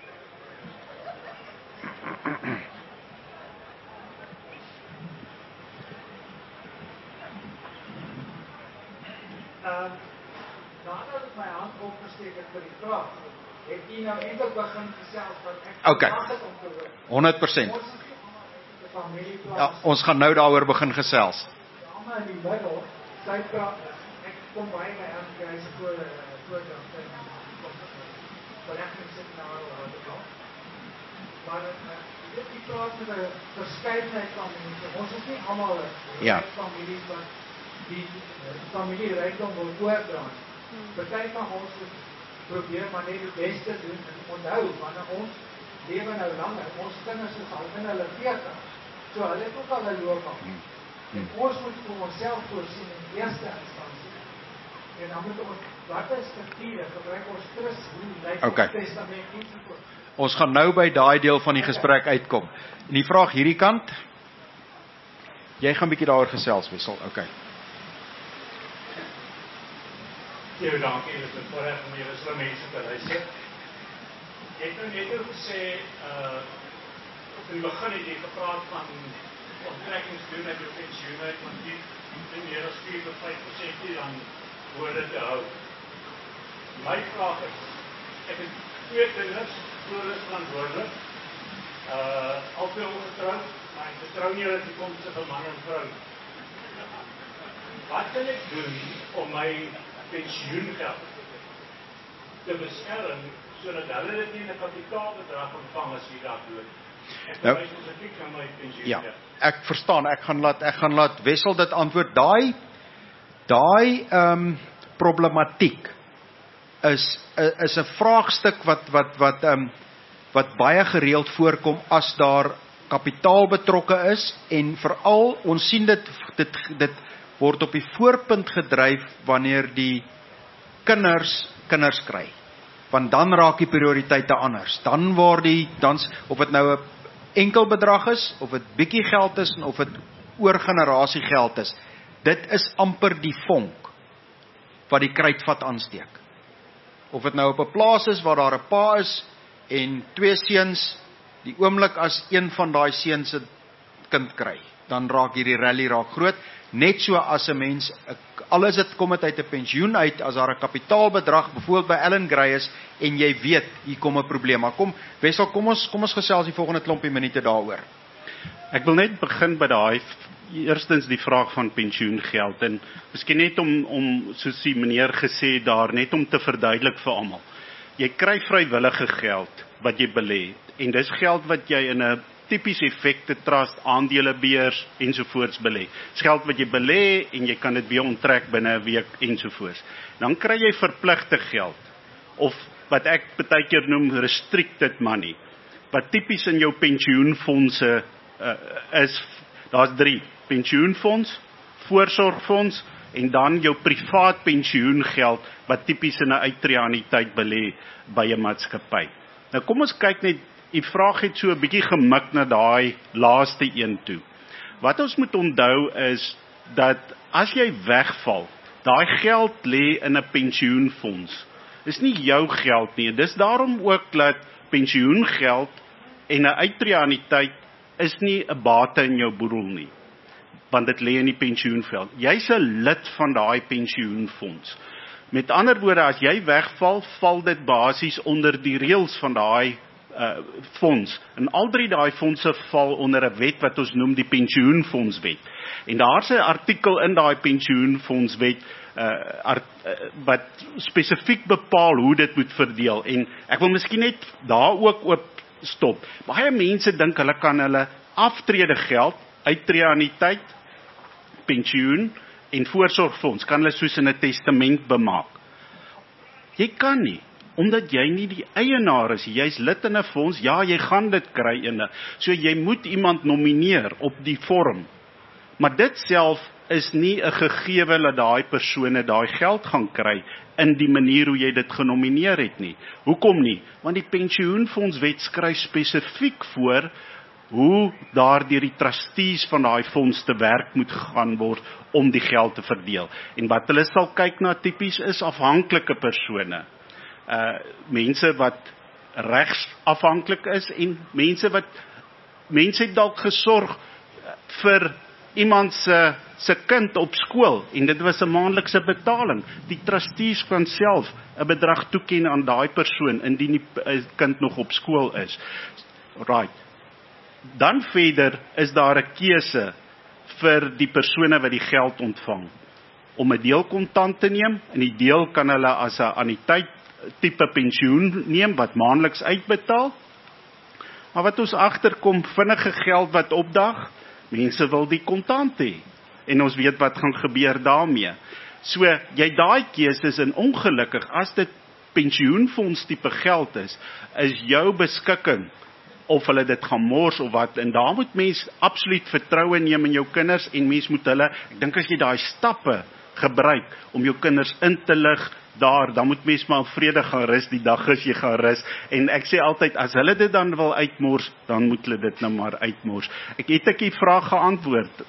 Ehm, nadat ek my hand opgesteek het vir die vraag, het jy nou eintlik begin gesels wat ek
okay.
verwag het om te hoor.
honderd persent.
Ons is nie almal in die familieplaas.
Ja, ons gaan nou daaroor begin gesels.
Almal in die middel, sy praat, ek kom baie by hom, hy is voor voor dan sy beleggingssignaal of wat ook. Maar dit die plaas met 'n verskeidenheid van mense. Ons is nie almal
Ja.
families wat die familie rykdom wil oordra. Party van ons probeer maar net die beste doen en onthou, wanneer ons lewe nou langer, ons kinders is al in hulle veertig. So hulle het ook al 'n loopbaan. En ons moet vir onsself voorsien in eerste instansie. En dan moet ons, wat is strukture, gebruik ons trust, hoe lyk
Okay.
ons testament, ensovoorts.
Ons gaan nou by daai deel van die gesprek uitkom. En die vraag hierdie kant, jy gaan bietjie daaroor gesels, Wessel. Okay.
Jou dankie, dit is 'n voorreg om julle so mense te luister. Jy het nou net gesê, uh, op die begin het jy gepraat van onttrekkings doen uit jou pensioen uit, want die in meer as vier tot vyf persent die dan woorde te hou. My vraag is, ek het twee kinders, vroeger verantwoordelik, uh, albei ongetrouwd, maar ek vertrou nie dat die komstige man en vrou. Wat kan ek doen om my pensioengeld te beskerm, sodat hulle dit nie in 'n kapitaalbedrag ontvang as jy daar dood? Ek
Nou,
verwys spesifiek na my pensioengeld.
Ja, ek verstaan, ek gaan laat ek gaan laat Wessel dit antwoord. Daai daai ehm um, problematiek is is 'n vraagstuk wat wat wat ehm um, wat baie gereeld voorkom as daar kapitaal betrokke is, en veral ons sien dit dit dit word op die voorpunt gedryf wanneer die kinders kinders kry. Want dan raak die prioriteite anders. Dan word die dan of dit nou 'n enkel bedrag is, of dit bietjie geld is, of dit oor generasie geld is. Dit is amper die vonk wat die kruitvat aansteek. Of dit nou op 'n plaas is waar daar 'n pa is en twee seuns, die oomblik as een van daai seuns 'n kind kry, dan raak hierdie rally raak groot. Net so as 'n mens, alles dit kom het uit 'n pensioen uit, as daar 'n kapitaalbedrag byvoorbeeld by Ellen Gray is en jy weet hier kom 'n probleem. Maar kom Wessel, kom ons kom ons gesels die volgende klompie minute daaroor.
Ek wil net begin by daai eerstens die vraag van pensioengeld, en miskien net om om soos die meneer gesê daar, net om te verduidelik vir almal. Jy kry vrywillige geld wat jy belê, en dis geld wat jy in 'n tipies effekte trust, aandelebeurs ensovoorts belê. Dis geld wat jy belê en jy kan dit weer onttrek binne 'n week ensovoorts. Dan kry jy verpligte geld, of wat ek baie keer noem restricted money, wat tipies in jou pensioenfondse uh, is. Daar's drie: pensioenfonds, voorsorgfonds en dan jou privaat pensioengeld wat tipies in 'n uittreeanniteit belê by 'n maatskappy. Nou kom ons kyk net, die vraag het so 'n bietjie gemik na daai laaste een toe. Wat ons moet onthou is dat as jy wegval, daai geld lê in 'n pensioenfonds. Dis nie jou geld nie. Dis daarom ook dat pensioengeld en 'n uitreaniteit is nie 'n bate in jou boedel nie, want dit lê in die pensioenveld. Jy's 'n lid van daai pensioenfonds. Met ander woorde, as jy wegval, val dit basies onder die reëls van daai uh, fonds. En al drie daai fondse val onder 'n wet wat ons noem die pensioenfondswet. En daar's 'n artikel in daai pensioenfondswet uh, art, uh, wat spesifiek bepaal hoe dit moet verdeel. En ek wil miskien net daar ook oop stop. Baie mense dink hulle kan hulle aftrede geld, uitreaniteit, pensioen en voorsorgfonds kan hulle soos in 'n testament bemaak. Jy kan nie, omdat jy nie die eienaar is, jy's lid in 'n fonds, ja, jy gaan dit kry ene. So jy moet iemand nomineer op die vorm. Maar dit self is nie 'n gegewe dat daai persone daai geld gaan kry in die manier hoe jy dit genomineer het nie. Hoekom nie? Want die pensioenfondswet skryf spesifiek voor hoe daar deur die trustees van daai fonds te werk moet gegaan word om die geld te verdeel. En wat hulle sal kyk na tipies is afhanklike persone. Uh mense wat regs afhanklik is en mense wat mense het dalk gesorg vir iemand se se kind op skool en dit was 'n maandelikse betaling. Die trustees kan self 'n bedrag toeken aan daai persoon indien die kind nog op skool is. Right. Dan verder is daar 'n keuse vir die persone wat die geld ontvang om 'n deel kontant te neem en die deel kan hulle as 'n anniteit tipe pensioen neem wat maandeliks uitbetaal. Maar wat ons agterkom, vinnige geld wat opdag, mense wil die kontant hê en ons weet wat gaan gebeur daarmee. So jy daai keuses en ongelukkig as dit pensioenfonds tipe geld is, is jou beskikking of hulle dit gaan mors of wat, en daar moet mens absoluut vertroue neem in jou kinders en mens moet hulle, ek dink as jy daai stappe gebruik om jou kinders in te lig daar, dan moet mens maar vrede gaan rus die dag as jy gaan rus, en ek sê altyd, as hulle dit dan wil uitmors, dan moet hulle dit nou maar uitmors. Ek het ek die vraag geantwoord.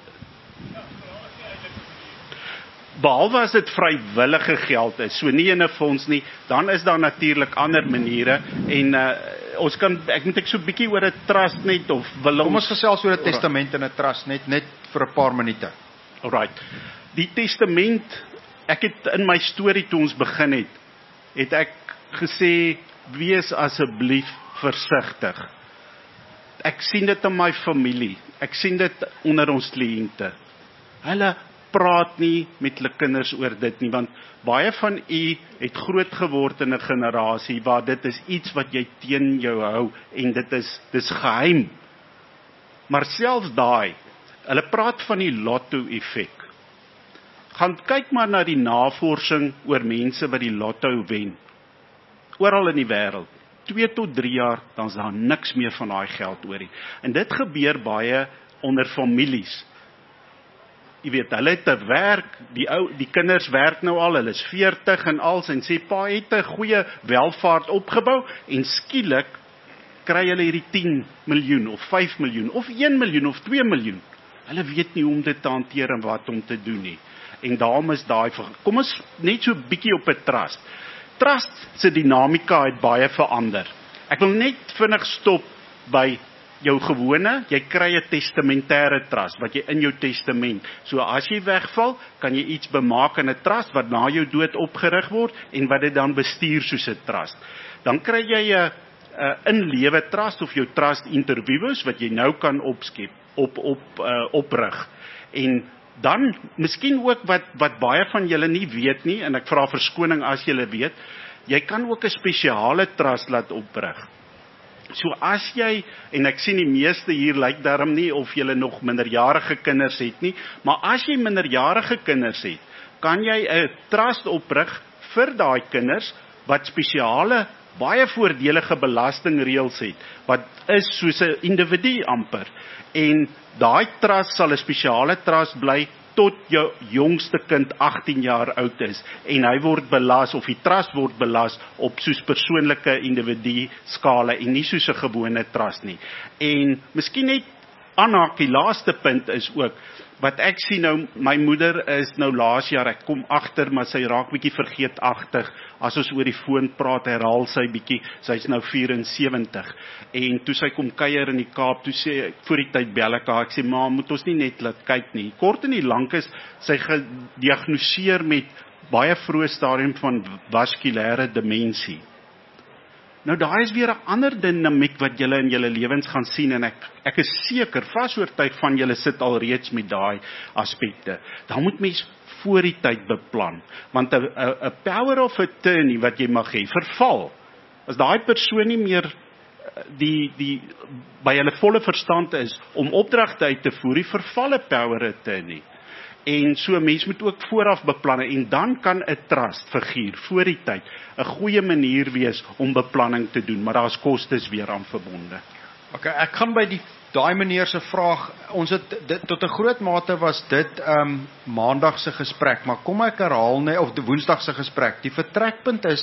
Behalwe as dit vrywillige geld is, so nie in 'n fonds nie, dan is daar natuurlik ander maniere, en uh, ons kan, ek moet ek so 'n bietjie oor 'n trust net, of wil
Kom ons gesels oor 'n testament en 'n trust net, net vir 'n paar minute.
Alright. Die testament, ek het in my storie toe ons begin het, het ek gesê, wees asseblief versigtig. Ek sien dit in my familie, ek sien dit onder ons kliënte. Hulle praat nie met hulle kinders oor dit nie, want baie van u het groot geword in 'n generasie waar dit is iets wat jy teen jou hou, en dit is, dis geheim. Maar selfs daai, hulle praat van die lotto-effek. Gaan kyk maar na die navorsing oor mense wat die lotto wen. Oral in die wêreld. twee tot drie jaar, dan is daar niks meer van daai geld oor nie. En dit gebeur baie onder families. Jy weet, hulle het 'n werk, die ou, die kinders werk nou al, hulle is veertig en als, en sê, pa het 'n goeie welvaart opgebou, en skielik kry hulle hierdie tien miljoen, of vyf miljoen, of een miljoen, of twee miljoen. Hulle weet nie hoe om dit te hanteer en wat om te doen nie. En daarom is daai, kom ons net so bietjie op 'n trust. Trust se dinamika het baie verander. Ek wil net vinnig stop by jou gewone, jy kry 'n testamentêre trust, wat jy in jou testament, so as jy wegval, kan jy iets bemaak in 'n trust, wat na jou dood opgerig word, en wat dit dan bestuur soos 'n trust. Dan kry jy 'n in-lewe trust, of jou trust inter vivos, wat jy nou kan opskep, op, op, uh, oprig. En dan, miskien ook wat, wat baie van julle nie weet nie, en ek vra verskoning as julle weet, jy kan ook 'n spesiale trust laat oprig. So as jy, en ek sien die meeste hier lyk daarom nie of julle nog minderjarige kinders het nie, maar as jy minderjarige kinders het, kan jy 'n trust oprig vir daai kinders, wat spesiale, baie voordelige belastingreëls het, wat is soos 'n individu amper, en daai trust sal 'n spesiale trust bly, tot jou jongste kind agtien jaar oud is en hy word belas of die trust word belas op soos persoonlike individu skale en nie soos 'n gewone trust nie. En miskien net aanhaak, die laaste punt is ook wat ek sien nou, my moeder is nou laas jaar, ek kom agter, maar sy raak bietjie vergeetagtig. As ons oor die foon praat, herhaal sy bietjie, sy's nou vyf en sewentig. En toe sy kom kuier in die Kaap, toe sê ek, voor die tyd bel ek haar, ek sê, ma, moet ons nie net laat kyk nie. Kort en nie lank is sy gediagnoseer met baie vroeë stadium van vaskulêre demensie. Nou daar is weer 'n ander dinamiek wat julle in julle lewens gaan sien en ek ek is seker, vas oortuig van julle sit al reeds met daai aspekte. Dan moet mens voor die tyd beplan, want 'n 'n power of attorney wat jy mag hê, verval. As daai persoon nie meer die die by hulle volle verstand is om opdragte uit te voer, die verval 'n power of attorney. En so 'n mens moet ook vooraf beplan en dan kan 'n trust figuur voor die tyd 'n goeie manier wees om beplanning te doen, maar daar's kostes weer aan verbonde.
Okay, ek gaan by die daai meneer se vraag, ons het dit, tot 'n groot mate was dit um, maandag se gesprek, maar kom ek herhaal net of die woensdag se gesprek. Die vertrekpunt is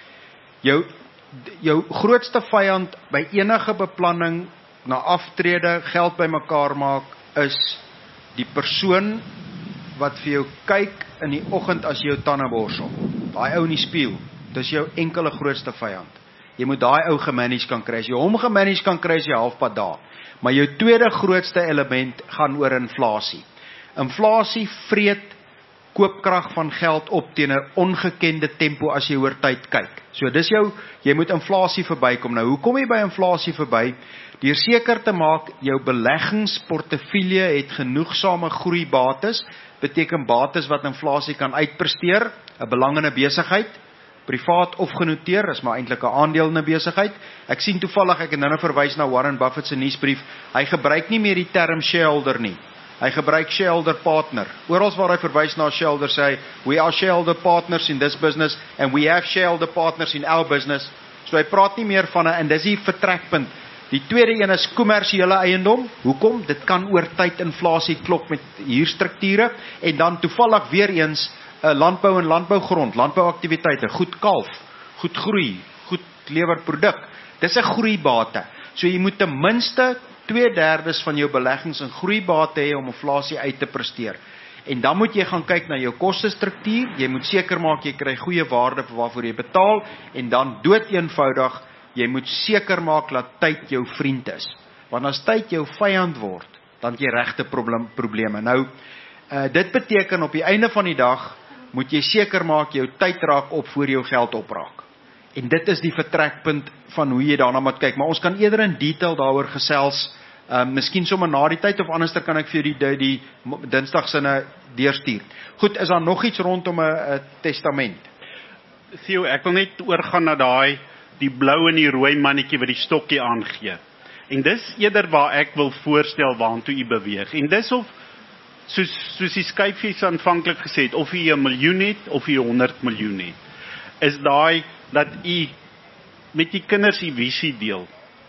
jou jou grootste vyand by enige beplanning na aftrede, geld bymekaar maak, is die persoon wat vir jou kyk in die oggend as jy jou tande borsel. Daai ou in die spieël, dis jou enkele grootste vyand. Jy moet daai ou gemanage kan kry. As jy hom gemanage kan kry, is jy halfpad daar. Maar jou tweede grootste element gaan oor inflasie. Inflasie vreet koopkrag van geld op teen 'n ongekende tempo as jy oor tyd kyk. So dis jou, jy moet inflasie verbykom. Nou, hoe kom jy by inflasie verby? Deur seker te maak jou beleggingsportefeulje het genoegsame groeibates, beteken bates wat inflasie kan uitpresteer, 'n belang in 'n besigheid, privaat of genoteer, is maar eintlik 'n aandeel in 'n besigheid. Ek sien toevallig, ek het nou verwys na Warren Buffett se nuusbrief, hy gebruik nie meer die term shareholder nie. Hy gebruik shareholder partner. Oral waar hy verwys na shareholder sê hy, we are shareholder partners in this business and we have shareholder partners in our business. So hy praat nie meer van 'n, en dis die vertrekpunt. Die tweede een is kommersiële eiendom. Hoekom? Dit kan oor tyd inflasie klop met huurstrukture en dan toevallig weer eens 'n uh, landbou en landbougrond, landbouaktiwiteite, goed kalf, goed groei, goed lewer produk. Dis 'n groeibate. So jy moet ten minste twee derdes van jou beleggings in groeibate hê om inflasie uit te presteer. En dan moet jy gaan kyk na jou kostestruktuur. Jy moet seker maak jy kry goeie waarde vir waarvoor jy betaal en dan dood eenvoudig, jy moet seker maak dat tyd jou vriend is. Want as tyd jou vyand word, dan het jy regte probleem, probleme. Nou, uh, dit beteken op die einde van die dag, moet jy seker maak jou tyd raak op voor jou geld opraak. En dit is die vertrekpunt van hoe jy daarna moet kyk. Maar ons kan eerder in detail daaroor gesels, uh, miskien sommer na die tyd, of anders kan ek vir die, die, die dinsdagsinne deurstuur. Goed, is daar nog iets rondom 'n testament?
Theo, ek wil net oorgaan na daai die blou en die rooi mannetjie wat die stokkie aangee. En dis eerder waar ek wil voorstel waartoe u beweeg. En dis of, soos, soos die skyfies aanvanklik gesê het, of u 'n miljoen het, of u honderd miljoen het, is daai, dat u met die kinders die visie deel.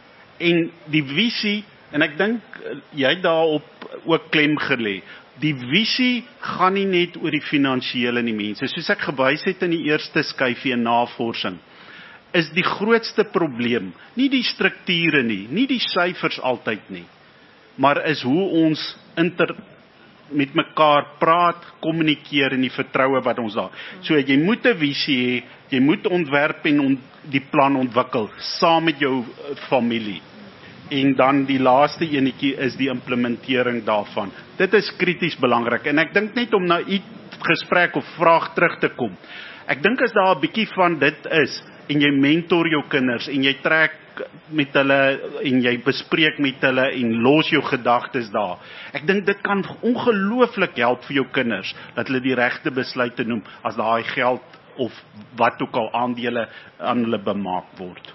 En die visie, en ek dink, jy het daarop ook klem gelê, die visie gaan nie net oor die finansiële nie, mense. Soos ek gewys het in die eerste skyfie in navorsing, is die grootste probleem, nie die strukture nie, nie die syfers altyd nie, maar is hoe ons inter, met mekaar praat, kommunikeer en die vertroue wat ons daar. So jy moet 'n visie hê, jy moet ontwerp en on, die plan ontwikkel, saam met jou uh, familie. En dan die laaste enetjie is die implementering daarvan. Dit is krities belangrik, en ek dink net om na u gesprek of vraag terug te kom. Ek dink as daar 'n bietjie van dit is, en jy mentor jou kinders, en jy trek met hulle, en jy bespreek met hulle, en los jou gedagtes daar. Ek dink dit kan ongelooflik help vir jou kinders, dat hulle die regte besluite neem, as daai geld, of wat ook al aandele aan hulle bemaak word.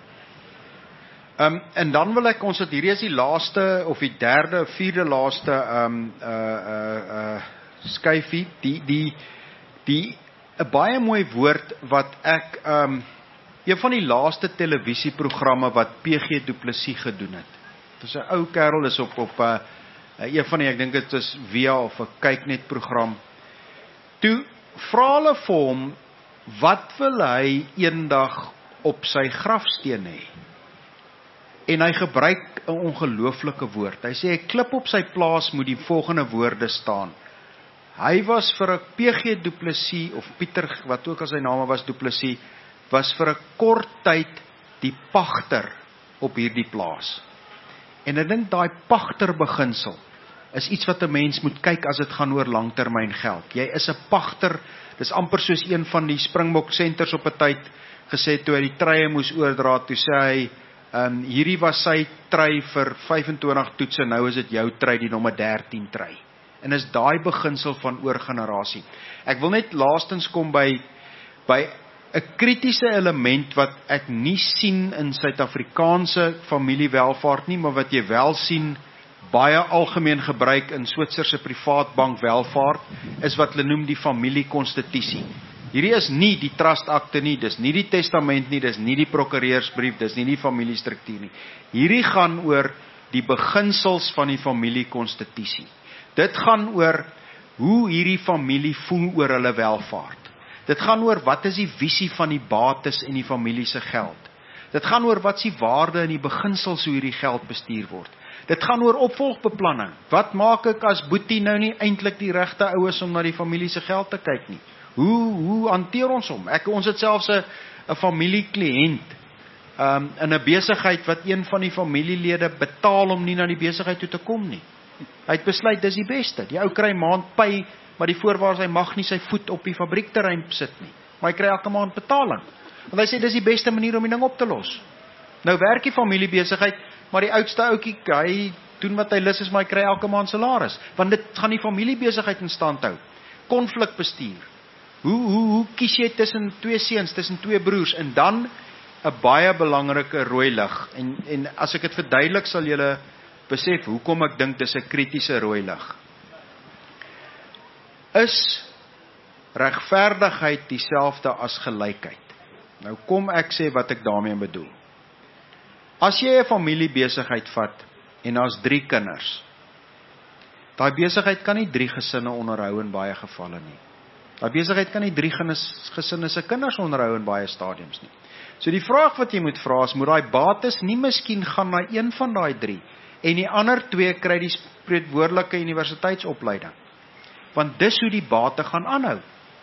Um, en dan wil ek ons dat hierdie is die laaste, of die derde, vierde laaste um, uh, uh, uh, skyfie, die, die, die, 'n baie mooi woord wat ek, um, een van die laaste televisieprogramme wat P G Du Plessis gedoen het. Dit is 'n ou kerel, is op, op uh, een van die, ek dink dit is via of 'n kyknet program. Toe vra hulle vir hom, wat wil hy eendag op sy grafsteen hê? En hy gebruik 'n ongelooflike woord. Hy sê 'n klip op sy plaas moet die volgende woorde staan. Hy was vir 'n P G Du Plessis of Pieter, wat ook al sy naam was, Du Plessis, was vir 'n kort tyd die pagter op hierdie plaas. En ek dink daai pagterbeginsel is iets wat 'n mens moet kyk as dit gaan oor langtermyn geld. Jy is 'n pagter, dis amper soos een van die Springbok senters op 'n tyd gesê toe hy die treie moes oordra, toe sê hy, um, hierdie was sy trei vir vyf-en-twintig toetse, nou is dit jou trei, die nommer dertien trei. En is daai beginsel van oorgenerasie. Ek wil net laastens kom by by 'n kritiese element wat ek nie sien in Suid-Afrikaanse familiewelvaart nie, maar wat jy wel sien baie algemeen gebruik in Switserse privaat bank welvaart, is wat hulle noem die familiekonstitusie. Hierdie is nie die trustakte nie, dis nie die testament nie, dis nie die prokureursbrief, dis nie die familiestruktuur nie. Hierdie gaan oor die beginsels van die familiekonstitusie. Dit gaan oor hoe hierdie familie voel oor hulle welvaart. Dit gaan oor wat is die visie van die bates en die familie se geld. Dit gaan oor wat is die waarde en die beginsels hoe hierdie geld bestuur word. Dit gaan oor opvolgbeplanning. Wat maak ek as Boetie nou nie eintlik die regte oues om na die familie se geld te kyk nie? Hoe hoe hanteer ons hom? Ek ons het selfs 'n 'n familiekliënt um, in 'n besigheid wat een van die familielede betaal om nie na die besigheid toe te kom nie. Hy het besluit dis die beste. Die ou kry maandpy, maar die voorwaar hy mag nie sy voet op die fabriekterrein sit nie. Maar hy kry elke maand betaling. Want hy sê dis die beste manier om die ding op te los. Nou werk die familiebesigheid, maar die oudste ouetjie, hy doen wat hy lus is, maar hy kry elke maand salaris. Want dit gaan die familiebesigheid in stand hou. Konflikbestuur. Hoe hoe hoe kies jy tussen twee seuns, tussen twee broers, en dan 'n baie belangrike rooi lig. En en as ek dit verduidelik, sal julle besef hoekom ek dink dis 'n kritiese rooi lig. Is regverdigheid dieselfde as gelykheid? Nou kom ek sê wat ek daarmee bedoel. As jy 'n familiebesigheid vat en daar's drie kinders, daai besigheid kan nie drie gesinne onderhou in baie gevalle nie. Daai besigheid kan nie drie gesinne se kinders onderhou in baie stadiums nie. So die vraag wat jy moet vra is, moet daai bates nie miskien gaan na een van daai drie en die ander twee kry die spreekwoordelike universiteitsopleiding? Want dis hoe die bate gaan aanhou.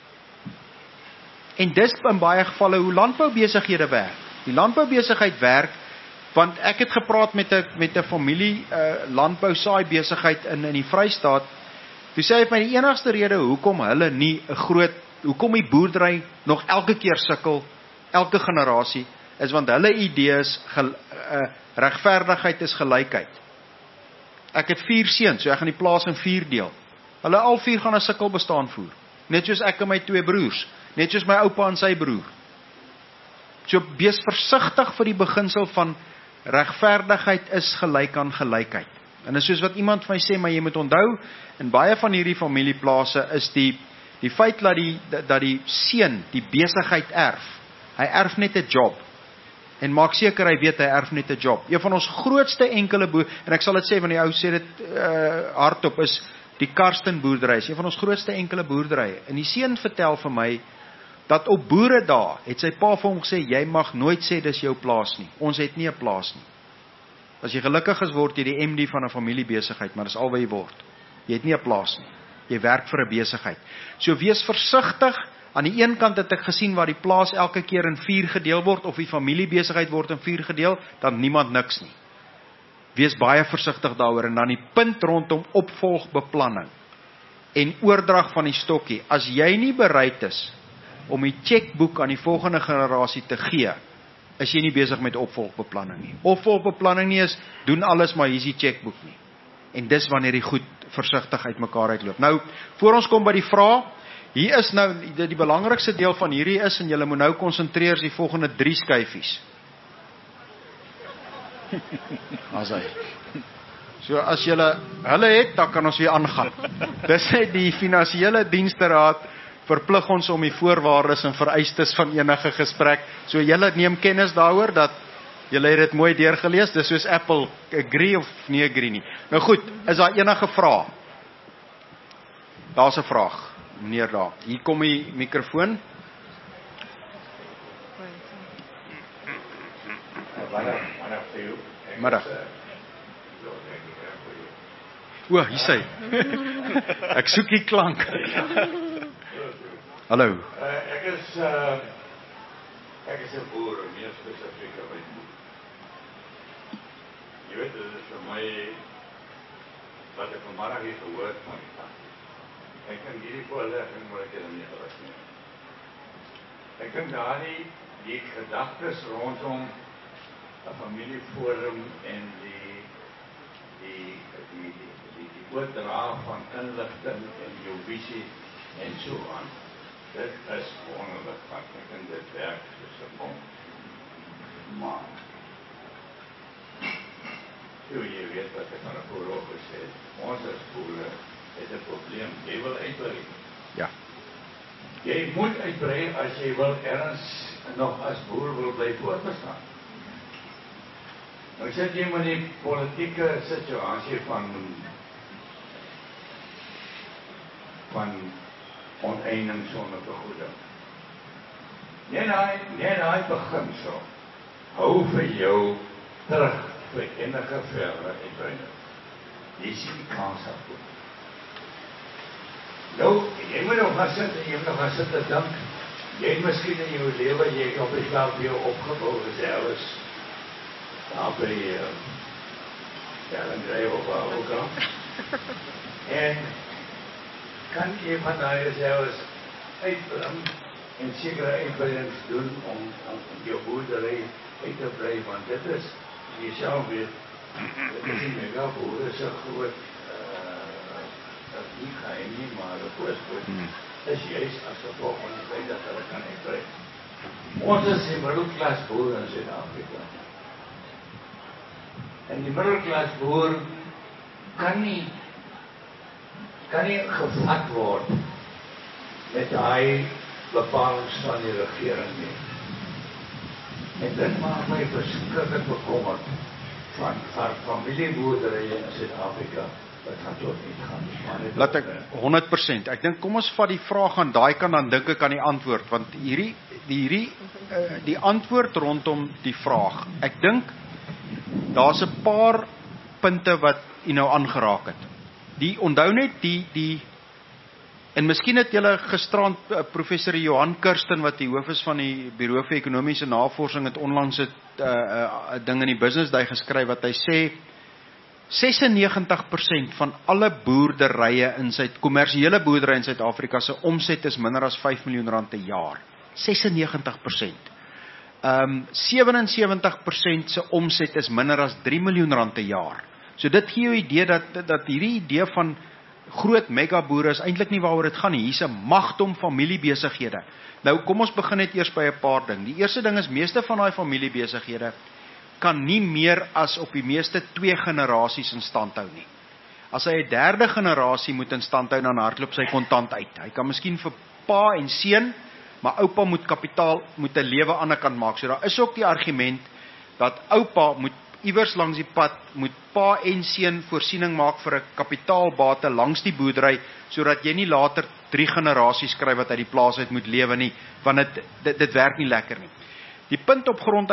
En dis in baie gevalle hoe landboubesighede werk. Die landboubesigheid werk, want ek het gepraat met 'n met 'n familie uh, landbou saai besigheid in in die Vrystaat. Toe sê hy vir my die enigste rede hoekom hulle nie 'n groot, hoekom die boerdery nog elke keer sukkel, elke generasie, is want hulle idee is gel, uh, regverdigheid is gelykheid. Ek het vier seuns, so ek gaan die plaas in vier deel. Hulle al vier gaan 'n sukkel bestaan voer. Net soos ek en my twee broers, net soos my oupa en sy broer. So wees versigtig vir die beginsel van regverdigheid is gelyk aan gelykheid. En dis soos wat iemand vir my sê, maar jy moet onthou, in baie van hierdie familieplase is die die feit dat die dat die seun die besigheid erf. Hy erf net 'n job. En maak seker hy weet hy erf net 'n job. Een van ons grootste enkele boer, en ek sal dit sê want die ou sê dit uh, hardop, is die Karsten boerdery. Is een van ons grootste enkele boerderye. En die seun vertel vir my dat op boeredae het sy pa vir hom gesê, jy mag nooit sê dis jou plaas nie. Ons het nie 'n plaas nie. As jy gelukkig is, word jy die M D van 'n familiebesigheid, maar dis al wat jy word. Jy het nie 'n plaas nie. Jy werk vir 'n besigheid. So wees versigtig. Aan die een kant het ek gesien waar die plaas elke keer in vier gedeel word, of die familiebesigheid word in vier gedeel, dan niemand niks nie. Wees baie versigtig daaroor. En dan die punt rondom opvolgbeplanning en oordrag van die stokkie. As jy nie bereid is om die chequeboek aan die volgende generasie te gee, is jy nie besig met opvolgbeplanning nie. Opvolgbeplanning nie is, doen alles, maar hier is die chequeboek nie. En dis wanneer die goed versigtig uit mekaar uitloop. Nou, voor ons kom by die vraag, hier is nou, die, die belangrikste deel van hierdie is, en julle moet nou konsentreer, is die volgende drie skyfies. As hy. So as julle hulle het, dan kan ons weer aangaan. Dis net die finansiële diensteraad verplig ons om die voorwaardes en vereistes van enige gesprek. So julle neem kennis daaroor dat Julle het dit mooi deurgelees, dis soos Apple, agree of nie agree nie. Nou goed, is daar enige vrae? Daar's 'n vraag, meneer daar. Hier kom die mikrofoon. Middag. O, hier sê. Ek soek die klank. Hallo.
Uh, ek is uh, ek is 'n boer, meer spesifiek by boer. Jy weet, dit is vir my wat ek vanmiddag hier gehoor van. Ek kan hierdie voorleg en wat ek hulle mee gewas nie. Ek kan daar die, die gedagtes rondom 'n familieforum en die die die die die, die oordra van inligting en jou visie en so aan. Dit is wonderlik wat ek in dit werk soos 'n bom. Maar jy, jy weet wat ek aan 'n boer ook gesê het. Ons as boere het 'n probleem. Jy wil uitbrei.
Ja.
Jy moet uitbrei as jy wil erns nog as boer wil bly voortbestaan. Nou sit jy met die politieke situasie van van oneening sonder vergoeding. Net daai, net daai beginsel hou vir jou terug vir enige verdere uitbreiding. Jy sien die kans daarvoor. Nou, jy moet nog gaan sit en jy moet nog gaan sit en dink. Jy het miskien in jou lewe, jy het op die veld vir jou opgebouw zelfs. Daar by uh, ja, dan drijf op waar ook al. En kan jy van die zelfs uitbring en sekere uitbreidings doen om, om jou boerderij uit te breien, want dit is, jy self weet, dit is nie mega boer, dit is een groot dat nie geheim nie, maar die voorspoed is juist as gevolg van die feit dat hulle kan uitbrei. Ons is die middelklas boer in Suid-Afrika. En die middelklas boer kan nie kan nie gevat word met die bepalings van die regering nie. En dit maak my verskriklik bekommerd van, van familieboerderye in Suid-Afrika.
Laat ek honderd persent. Ek dink kom ons vat die vraag aan daai kant, dan dink ek aan die antwoord, want hierdie die hierdie uh, die antwoord rondom die vraag. Ek dink daar's 'n paar punte wat u nou aangeraak het. Die onthou net die die en miskien het julle gisterand uh, professor Johan Kirsten wat die hoof is van die Buro vir Ekonomiese Navorsing het onlangs 'n uh, uh, ding in die Business Day geskryf wat hy sê sesennegentig persent van alle boerderye in sy kommersiële boerderye in Suid-Afrika se omset is minder as vyf miljoen rand per jaar. sesennegentig persent. Ehm um, sewe en sewentig persent se omset is minder as drie miljoen rand per jaar. So dit gee jou 'n idee dat dat hierdie idee van groot mega boere is eintlik nie waaroor dit gaan nie. Hier's 'n magdom familiebesighede. Nou kom ons begin net eers by 'n paar ding. Die eerste ding is meeste van daai familiebesighede kan nie meer as op die meeste twee generasies in stand hou nie. As hy 'n derde generasie moet in stand hou, dan hardloop sy kontant uit. Hy kan miskien vir pa en seun, maar oupa moet kapitaal, moet 'n lewe aan die kant maak. So daar is ook die argument dat oupa moet iewers langs die pad, moet pa en seun voorsiening maak vir 'n kapitaalbate langs die boerdery, sodat jy nie later drie generasies kry wat uit die plaas uit moet lewe nie, want dit dit, dit werk nie lekker nie. Die punt op grond,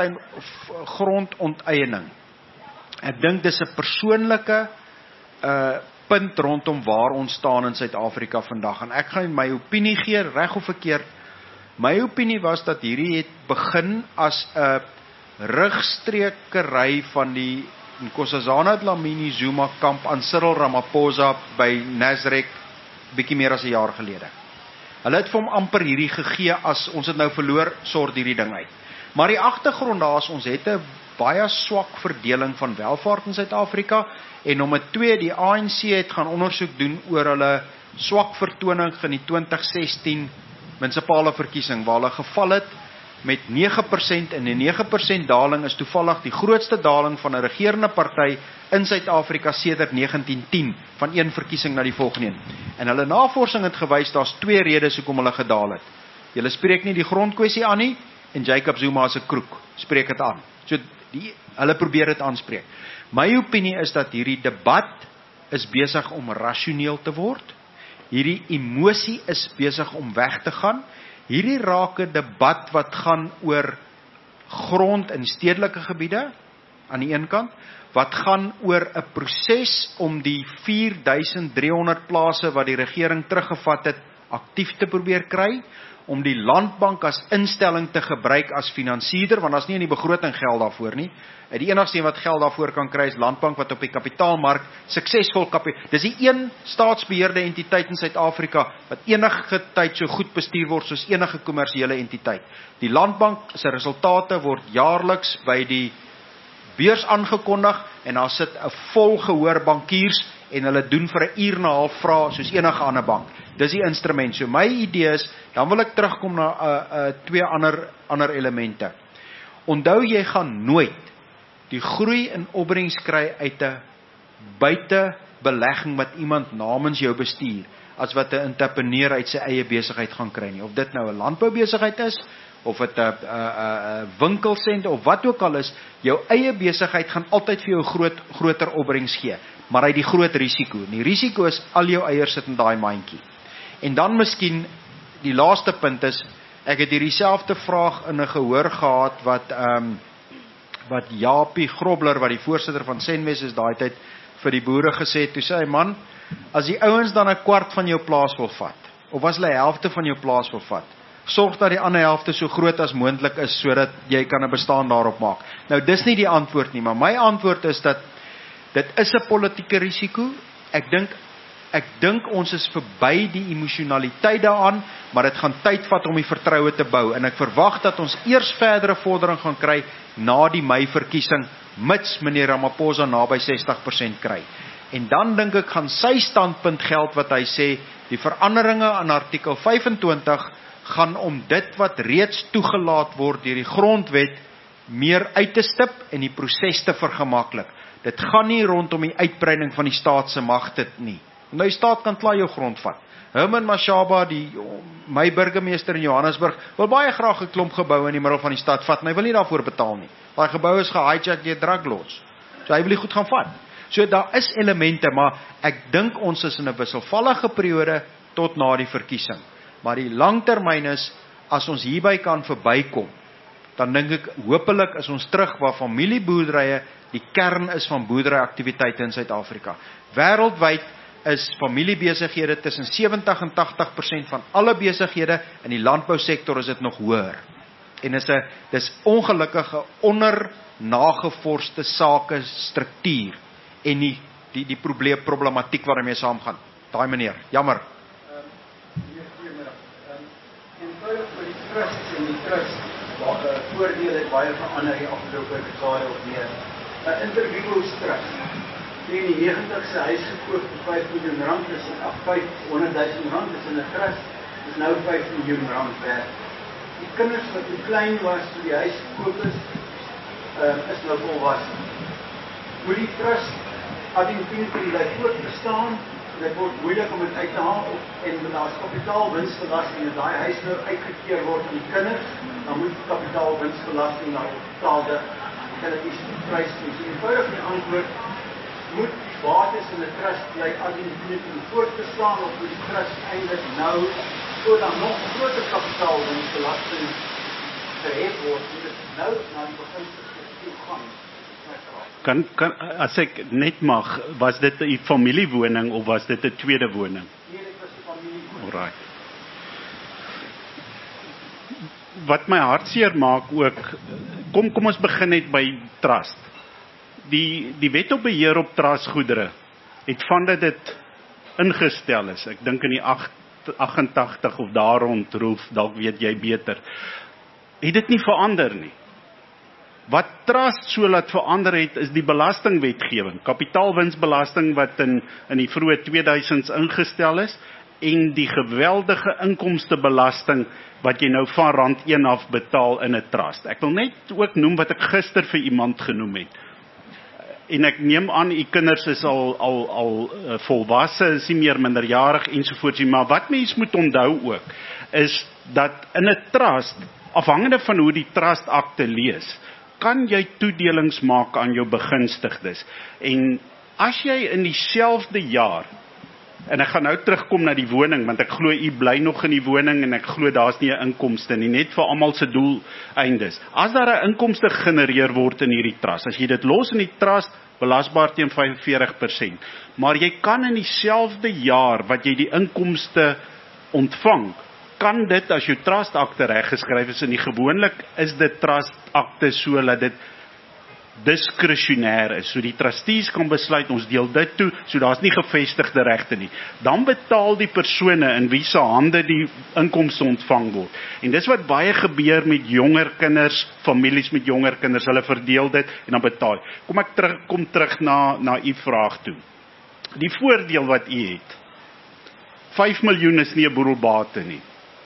grondonteiening. Ek dink dis 'n persoonlike uh, punt rondom waar ons staan in Suid-Afrika vandag. En ek gaan my opinie gee, reg of verkeerd. My opinie was dat hierdie het begin as 'n rugstreekery van die Nkosazana Dlamini Zuma kamp aan Cyril Ramaphosa by Nasrec bietjie meer as 'n jaar gelede. Hulle het vir hom amper hierdie gegee as ons het nou verloor, sort hierdie ding uit. Maar die agtergrond daar is, ons het 'n baie swak verdeling van welvaart in Suid-Afrika, en nommer twee, die A N C het gaan ondersoek doen oor hulle swak vertoning in die twintig sestien munisipale verkiesing, waar hulle geval het met nege persent, en die nege persent daling is toevallig die grootste daling van 'n regerende party in Suid-Afrika sedert negentien tien, van een verkiesing na die volgende een. En hulle navorsing het gewys, daar's twee redes hoekom hulle gedaal het. Julle spreek nie die grondkwessie aan nie, en Jacob Zuma is 'n kroek, spreek dit aan. So Die, hulle probeer dit aanspreek. My opinie is dat hierdie debat is besig om rasioneel te word. Hierdie emosie is besig om weg te gaan. Hierdie raak 'n debat wat gaan oor grond in stedelike gebiede, aan die een kant, wat gaan oor 'n proses om die vier duisend driehonderd plase wat die regering teruggevat het, aktief te probeer kry, om die Landbank as instelling te gebruik as finansierder, want daar's nie in die begroting geld daarvoor nie. Die enigste een wat geld daarvoor kan kry is Landbank, wat op die kapitaalmark suksesvol kapitaal. Dis die een staatsbeheerde entiteit in Suid-Afrika wat enige tyd so goed bestuur word soos enige kommersiële entiteit. Die Landbank se resultate word jaarliks by die beurs aangekondig en daar sit 'n vol gehoor bankiers en hulle doen vir 'n uur en 'n half vrae soos enige ander bank. Dis die instrument. So my idee is, dan wil ek terugkom na uh, uh, twee ander ander elemente. Onthou, jy gaan nooit die groei in opbrengs kry uit 'n buitebelegging wat iemand namens jou bestuur, as wat 'n entrepreneur uit sy eie besigheid gaan kry nie. Of dit nou 'n landboubesigheid is, of dit 'n 'n winkelsentrum of wat ook al is, jou eie besigheid gaan altyd vir jou groot groter opbrengs gee, maar hy het die groot risiko. En die risiko is al jou eiers sit in daai mandjie. En dan miskien die laaste punt is, ek het hierdie selfde vraag in 'n gehoor gehad wat ehm um, wat Japie Grobler, wat die voorsitter van Senwes is daai tyd, vir die boere gesê het, toe sê hy, man, as die ouens dan 'n kwart van jou plaas wil vat, of as hulle 'n helfte van jou plaas wil vat, sorg dat die ander helfte so groot as moontlik is, sodat jy kan 'n bestaan daarop maak. Nou, dis nie die antwoord nie, maar my antwoord is dat dit is 'n politieke risiko. Ek dink ek dink ons is verby die emosionaliteit daaraan, maar dit gaan tyd vat om die vertroue te bou, en ek verwag dat ons eers verdere vordering gaan kry na die Mei verkiesing, mits meneer Ramaphosa naby sestig persent kry. En dan dink ek gaan sy standpunt geld wat hy sê, die veranderinge aan artikel vyf en twintig gaan om dit wat reeds toegelaat word deur die grondwet meer uit te stip en die proses te vergemaklik. Dit gaan nie rondom die uitbreiding van die staat se magte nie. Nou, die staat kan klaar jou grond vat. Herman Mashaba, die my burgemeester in Johannesburg, wil baie graag 'n klomp geboue in die middel van die stad vat, en hy wil nie daarvoor betaal nie. Daai gebou is gehijack deur drug lords. So hy wil die goed gaan vat. So daar is elemente, maar ek dink ons is in 'n wisselvallige periode tot na die verkiesing. Maar die langtermyn is, as ons hierby kan verbykom, dan dink ek, hopelik is ons terug waar familieboerderye die kern is van boerderyaktiwiteite in Suid-Afrika. Wêreldwyd is familiebesighede tussen sewentig en tagtig persent van alle besighede, in die landbousektor is dit nog hoër. En is 'n dis ongelukkige onder nagevorste sake struktuur en die die die probleem problematiek waarmee saamgaan. Daai meneer, jammer.
Eenvoudig vir die trusts en die trust waar uh, voordele het baie verander die afgelope dekade of meer. 'n Interviews trust. Die in die negentig se huis gekoop vir vyf miljoen rand, is vyfhonderd duisend rand, is in 'n trust, is nou vyf miljoen rand werd. Die kinders wat te klein was toe die huis gekoop is, uh, is nou volwasse. Moet die trust ad infinitum bly voortbestaan, dit word moeilik om dit uit te haal, en daar's kapitaalwinsbelasting, en daai huis nou uitgekeer word aan die kinders, dan moet kapitaalwinsbelasting nou betaalde utilities prys wees. So eenvoudig die antwoord, moet die bates in 'n trust bly ad infinitum voortbestaan, of moet die trust eintlik nou, so dan nog groter kapitaalwinsbelasting gehef word, moet dit nou na die beginsels toe gaan.
Kan, kan, as ek net mag, was dit 'n familiewoning of was dit 'n tweede woning?
Nee, dit was 'n familiewoning.
Alright. Wat my hartseer maak ook, kom kom ons begin net by trust. Die die wet op beheer op trustgoedere het vandat dit ingestel is, ek dink in die agt agt agt of daar rond, Rolf, dalk weet jy beter, het dit nie verander nie. Wat trust so laat verander het, is die belastingwetgewing, kapitaalwinsbelasting wat in, in die vroeë tweeduisends ingestel is, en die geweldige inkomstebelasting wat jy nou van rand een af betaal in 'n trust. Ek wil net ook noem wat ek gister vir iemand genoem het. En ek neem aan, u kinders is al, al, al uh, volwasse, is nie meer minderjarig ensovoorts, maar wat mens moet onthou ook, is dat in 'n trust, afhangende van hoe die trustakte lees, kan jy toedelings maak aan jou begunstigdes. En as jy in dieselfde jaar, en ek gaan nou terugkom na die woning, want ek glo u bly nog in die woning en ek glo daar's nie 'n inkomste nie, net vir almal se doeleindes. As daar 'n inkomste genereer word in hierdie trust, as jy dit los in die trust, belasbaar teen vyf en veertig persent, maar jy kan in dieselfde jaar wat jy die inkomste ontvang, kan dit as jou trust akte reggeskryf is, en die gewoonlik is dit trust akte so dat dit diskresionêr is, so die trustees kan besluit, ons deel dit toe, so daar's nie gevestigde regte nie. Dan betaal die persone in wie se hande die inkomste ontvang word. En dis wat baie gebeur met jonger kinders, families met jonger kinders, hulle verdeel dit en dan betaal. Kom ek terug, kom terug na, na u vraag toe. Die voordeel wat u het, vyf miljoen is nie 'n boedelbate nie.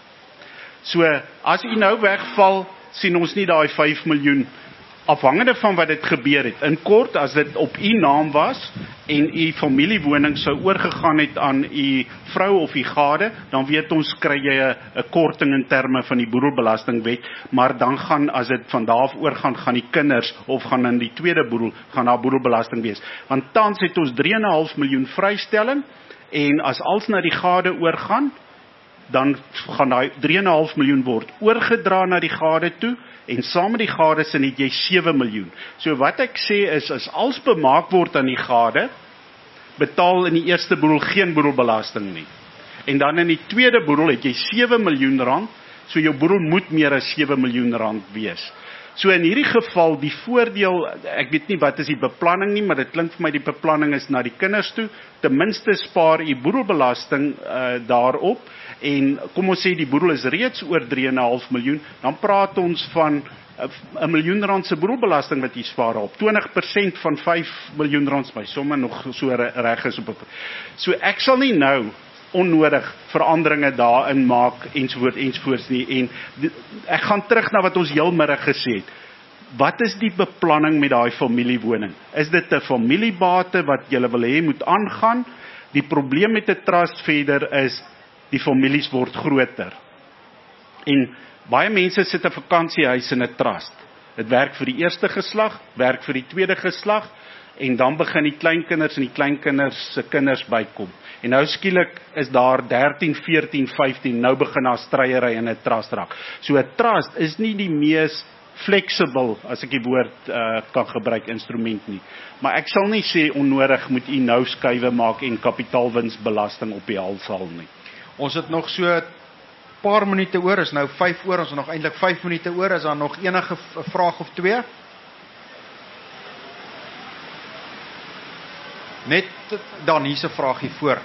So, as u nou wegval, sien ons nie daai vyf miljoen, afhangende van wat dit gebeur het. In kort, as dit op u naam was, en u familiewoning sou oorgegaan het aan u vrou of u gade, dan weet ons, kry jy 'n korting in terme van die boedelbelastingwet, maar dan gaan, as dit van daar af oorgaan, gaan die kinders, of gaan in die tweede boedel, gaan daar boedelbelasting wees. Want tans het ons drie en 'n half miljoen vrystelling, en as als na die gade oorgaan, dan gaan daai drie en 'n half miljoen word oorgedra na die gade toe, en saam met die gade sin het jy sewe miljoen. So wat ek sê is, as als bemaak word aan die gade, betaal in die eerste boedel geen boedelbelasting nie. En dan in die tweede boedel het jy sewe miljoen rand, so jou boedel moet meer as sewe miljoen rand wees. So in hierdie geval, die voordeel, ek weet nie wat is die beplanning nie, maar dit klink vir my die beplanning is na die kinders toe, ten minste spaar u boedelbelasting uh, daarop, en kom ons sê die boedel is reeds oor drie en 'n half miljoen, dan praat ons van 'n miljoen rand se boedelbelasting wat jy spaar op, twintig persent van vyf miljoen rand, my somme nog so reg is op. So ek sal nie nou onnodig veranderinge daarin maak, ensovoort, ensovoorts nie, en die, ek gaan terug na wat ons heel middag gesê het. Wat is die beplanning met daai familiewoning? Is dit 'n familiebate wat julle wil hê moet aangaan? Die probleem met 'n trust verder is, die families word groter. En baie mense sit 'n vakansiehuis in 'n trust. Dit werk vir die eerste geslag, werk vir die tweede geslag, en dan begin die kleinkinders en die kleinkinders se kinders bykom. En nou skielik is daar dertien, veertien, vyftien, nou begin daar stryery in 'n trust raak. So 'n trust is nie die mees flexible, as ek die woord uh, kan gebruik, instrument nie. Maar ek sal nie sê onnodig moet u nou skuwe maak en kapitaalwinsbelasting op die hals haal nie.
Ons het nog so 'n paar minute oor, is nou vyf oor, ons het nog eintlik vyf minute oor, is daar nog enige vraag of twee? Net dan hier's 'n vraag hier voor.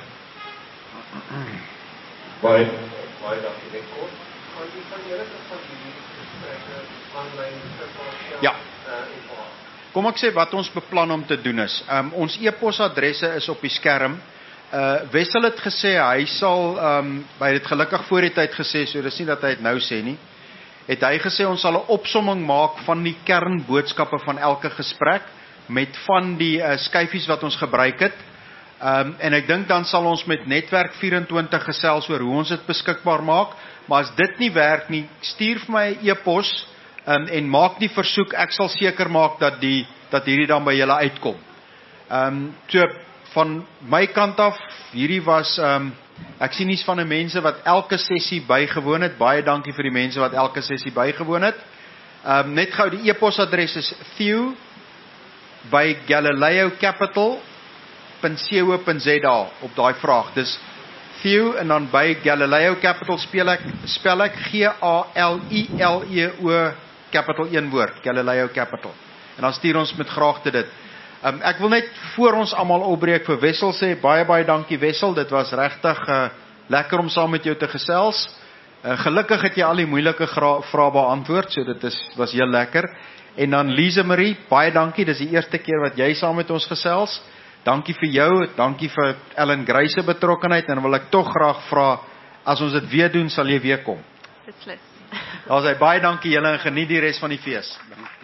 Baie baie dankie net kort. Gaan jy van julle van hierdie gesprekke aanlyn beskikbaar?
Ja. Kom ek sê wat ons beplan om te doen is. Um, ons e-posadresse is op die skerm. Uh, Wessel het gesê, hy sal, um, hy het gelukkig voor die tyd gesê, so dis nie dat hy het nou sê nie, het hy gesê, ons sal 'n opsomming maak van die kernboodskappe van elke gesprek, met van die uh, skyfies wat ons gebruik het, um, en ek dink dan sal ons met Netwerk vyf en twintig gesels oor hoe ons dit beskikbaar maak, maar as dit nie werk nie, stuur vir my 'n e-pos, um, en maak die versoek, ek sal seker maak dat, die, dat hierdie dan by julle uitkom. Um, so, van my kant af, hierdie was, um, ek sien nies van die mense wat elke sessie bygewoon het, baie dankie vir die mense wat elke sessie bygewoon het. Um, net gou, die e-posadres is theo by galileo capital punt co punt za op daai vraag. Dis Theo en dan by Galileo Capital speel ek, spel ek G A L I L E O capital een woord, Galileo Capital. En dan stuur ons met graagte dit. Um, ek wil net voor ons almal opbreek vir Wessel sê, baie baie dankie Wessel, dit was regtig uh, lekker om saam met jou te gesels. Uh, gelukkig het jy al die moeilike vrae beantwoord, so dit is, was heel lekker. En dan Lise Marie, baie dankie, dis die eerste keer wat jy saam met ons gesels. Dankie vir jou, dankie vir Ellen Gray se betrokkenheid, en wil ek tog graag vra, as ons dit weer doen, sal jy weer kom.
Beslis.
Daar sê baie dankie julle en geniet die res van die fees.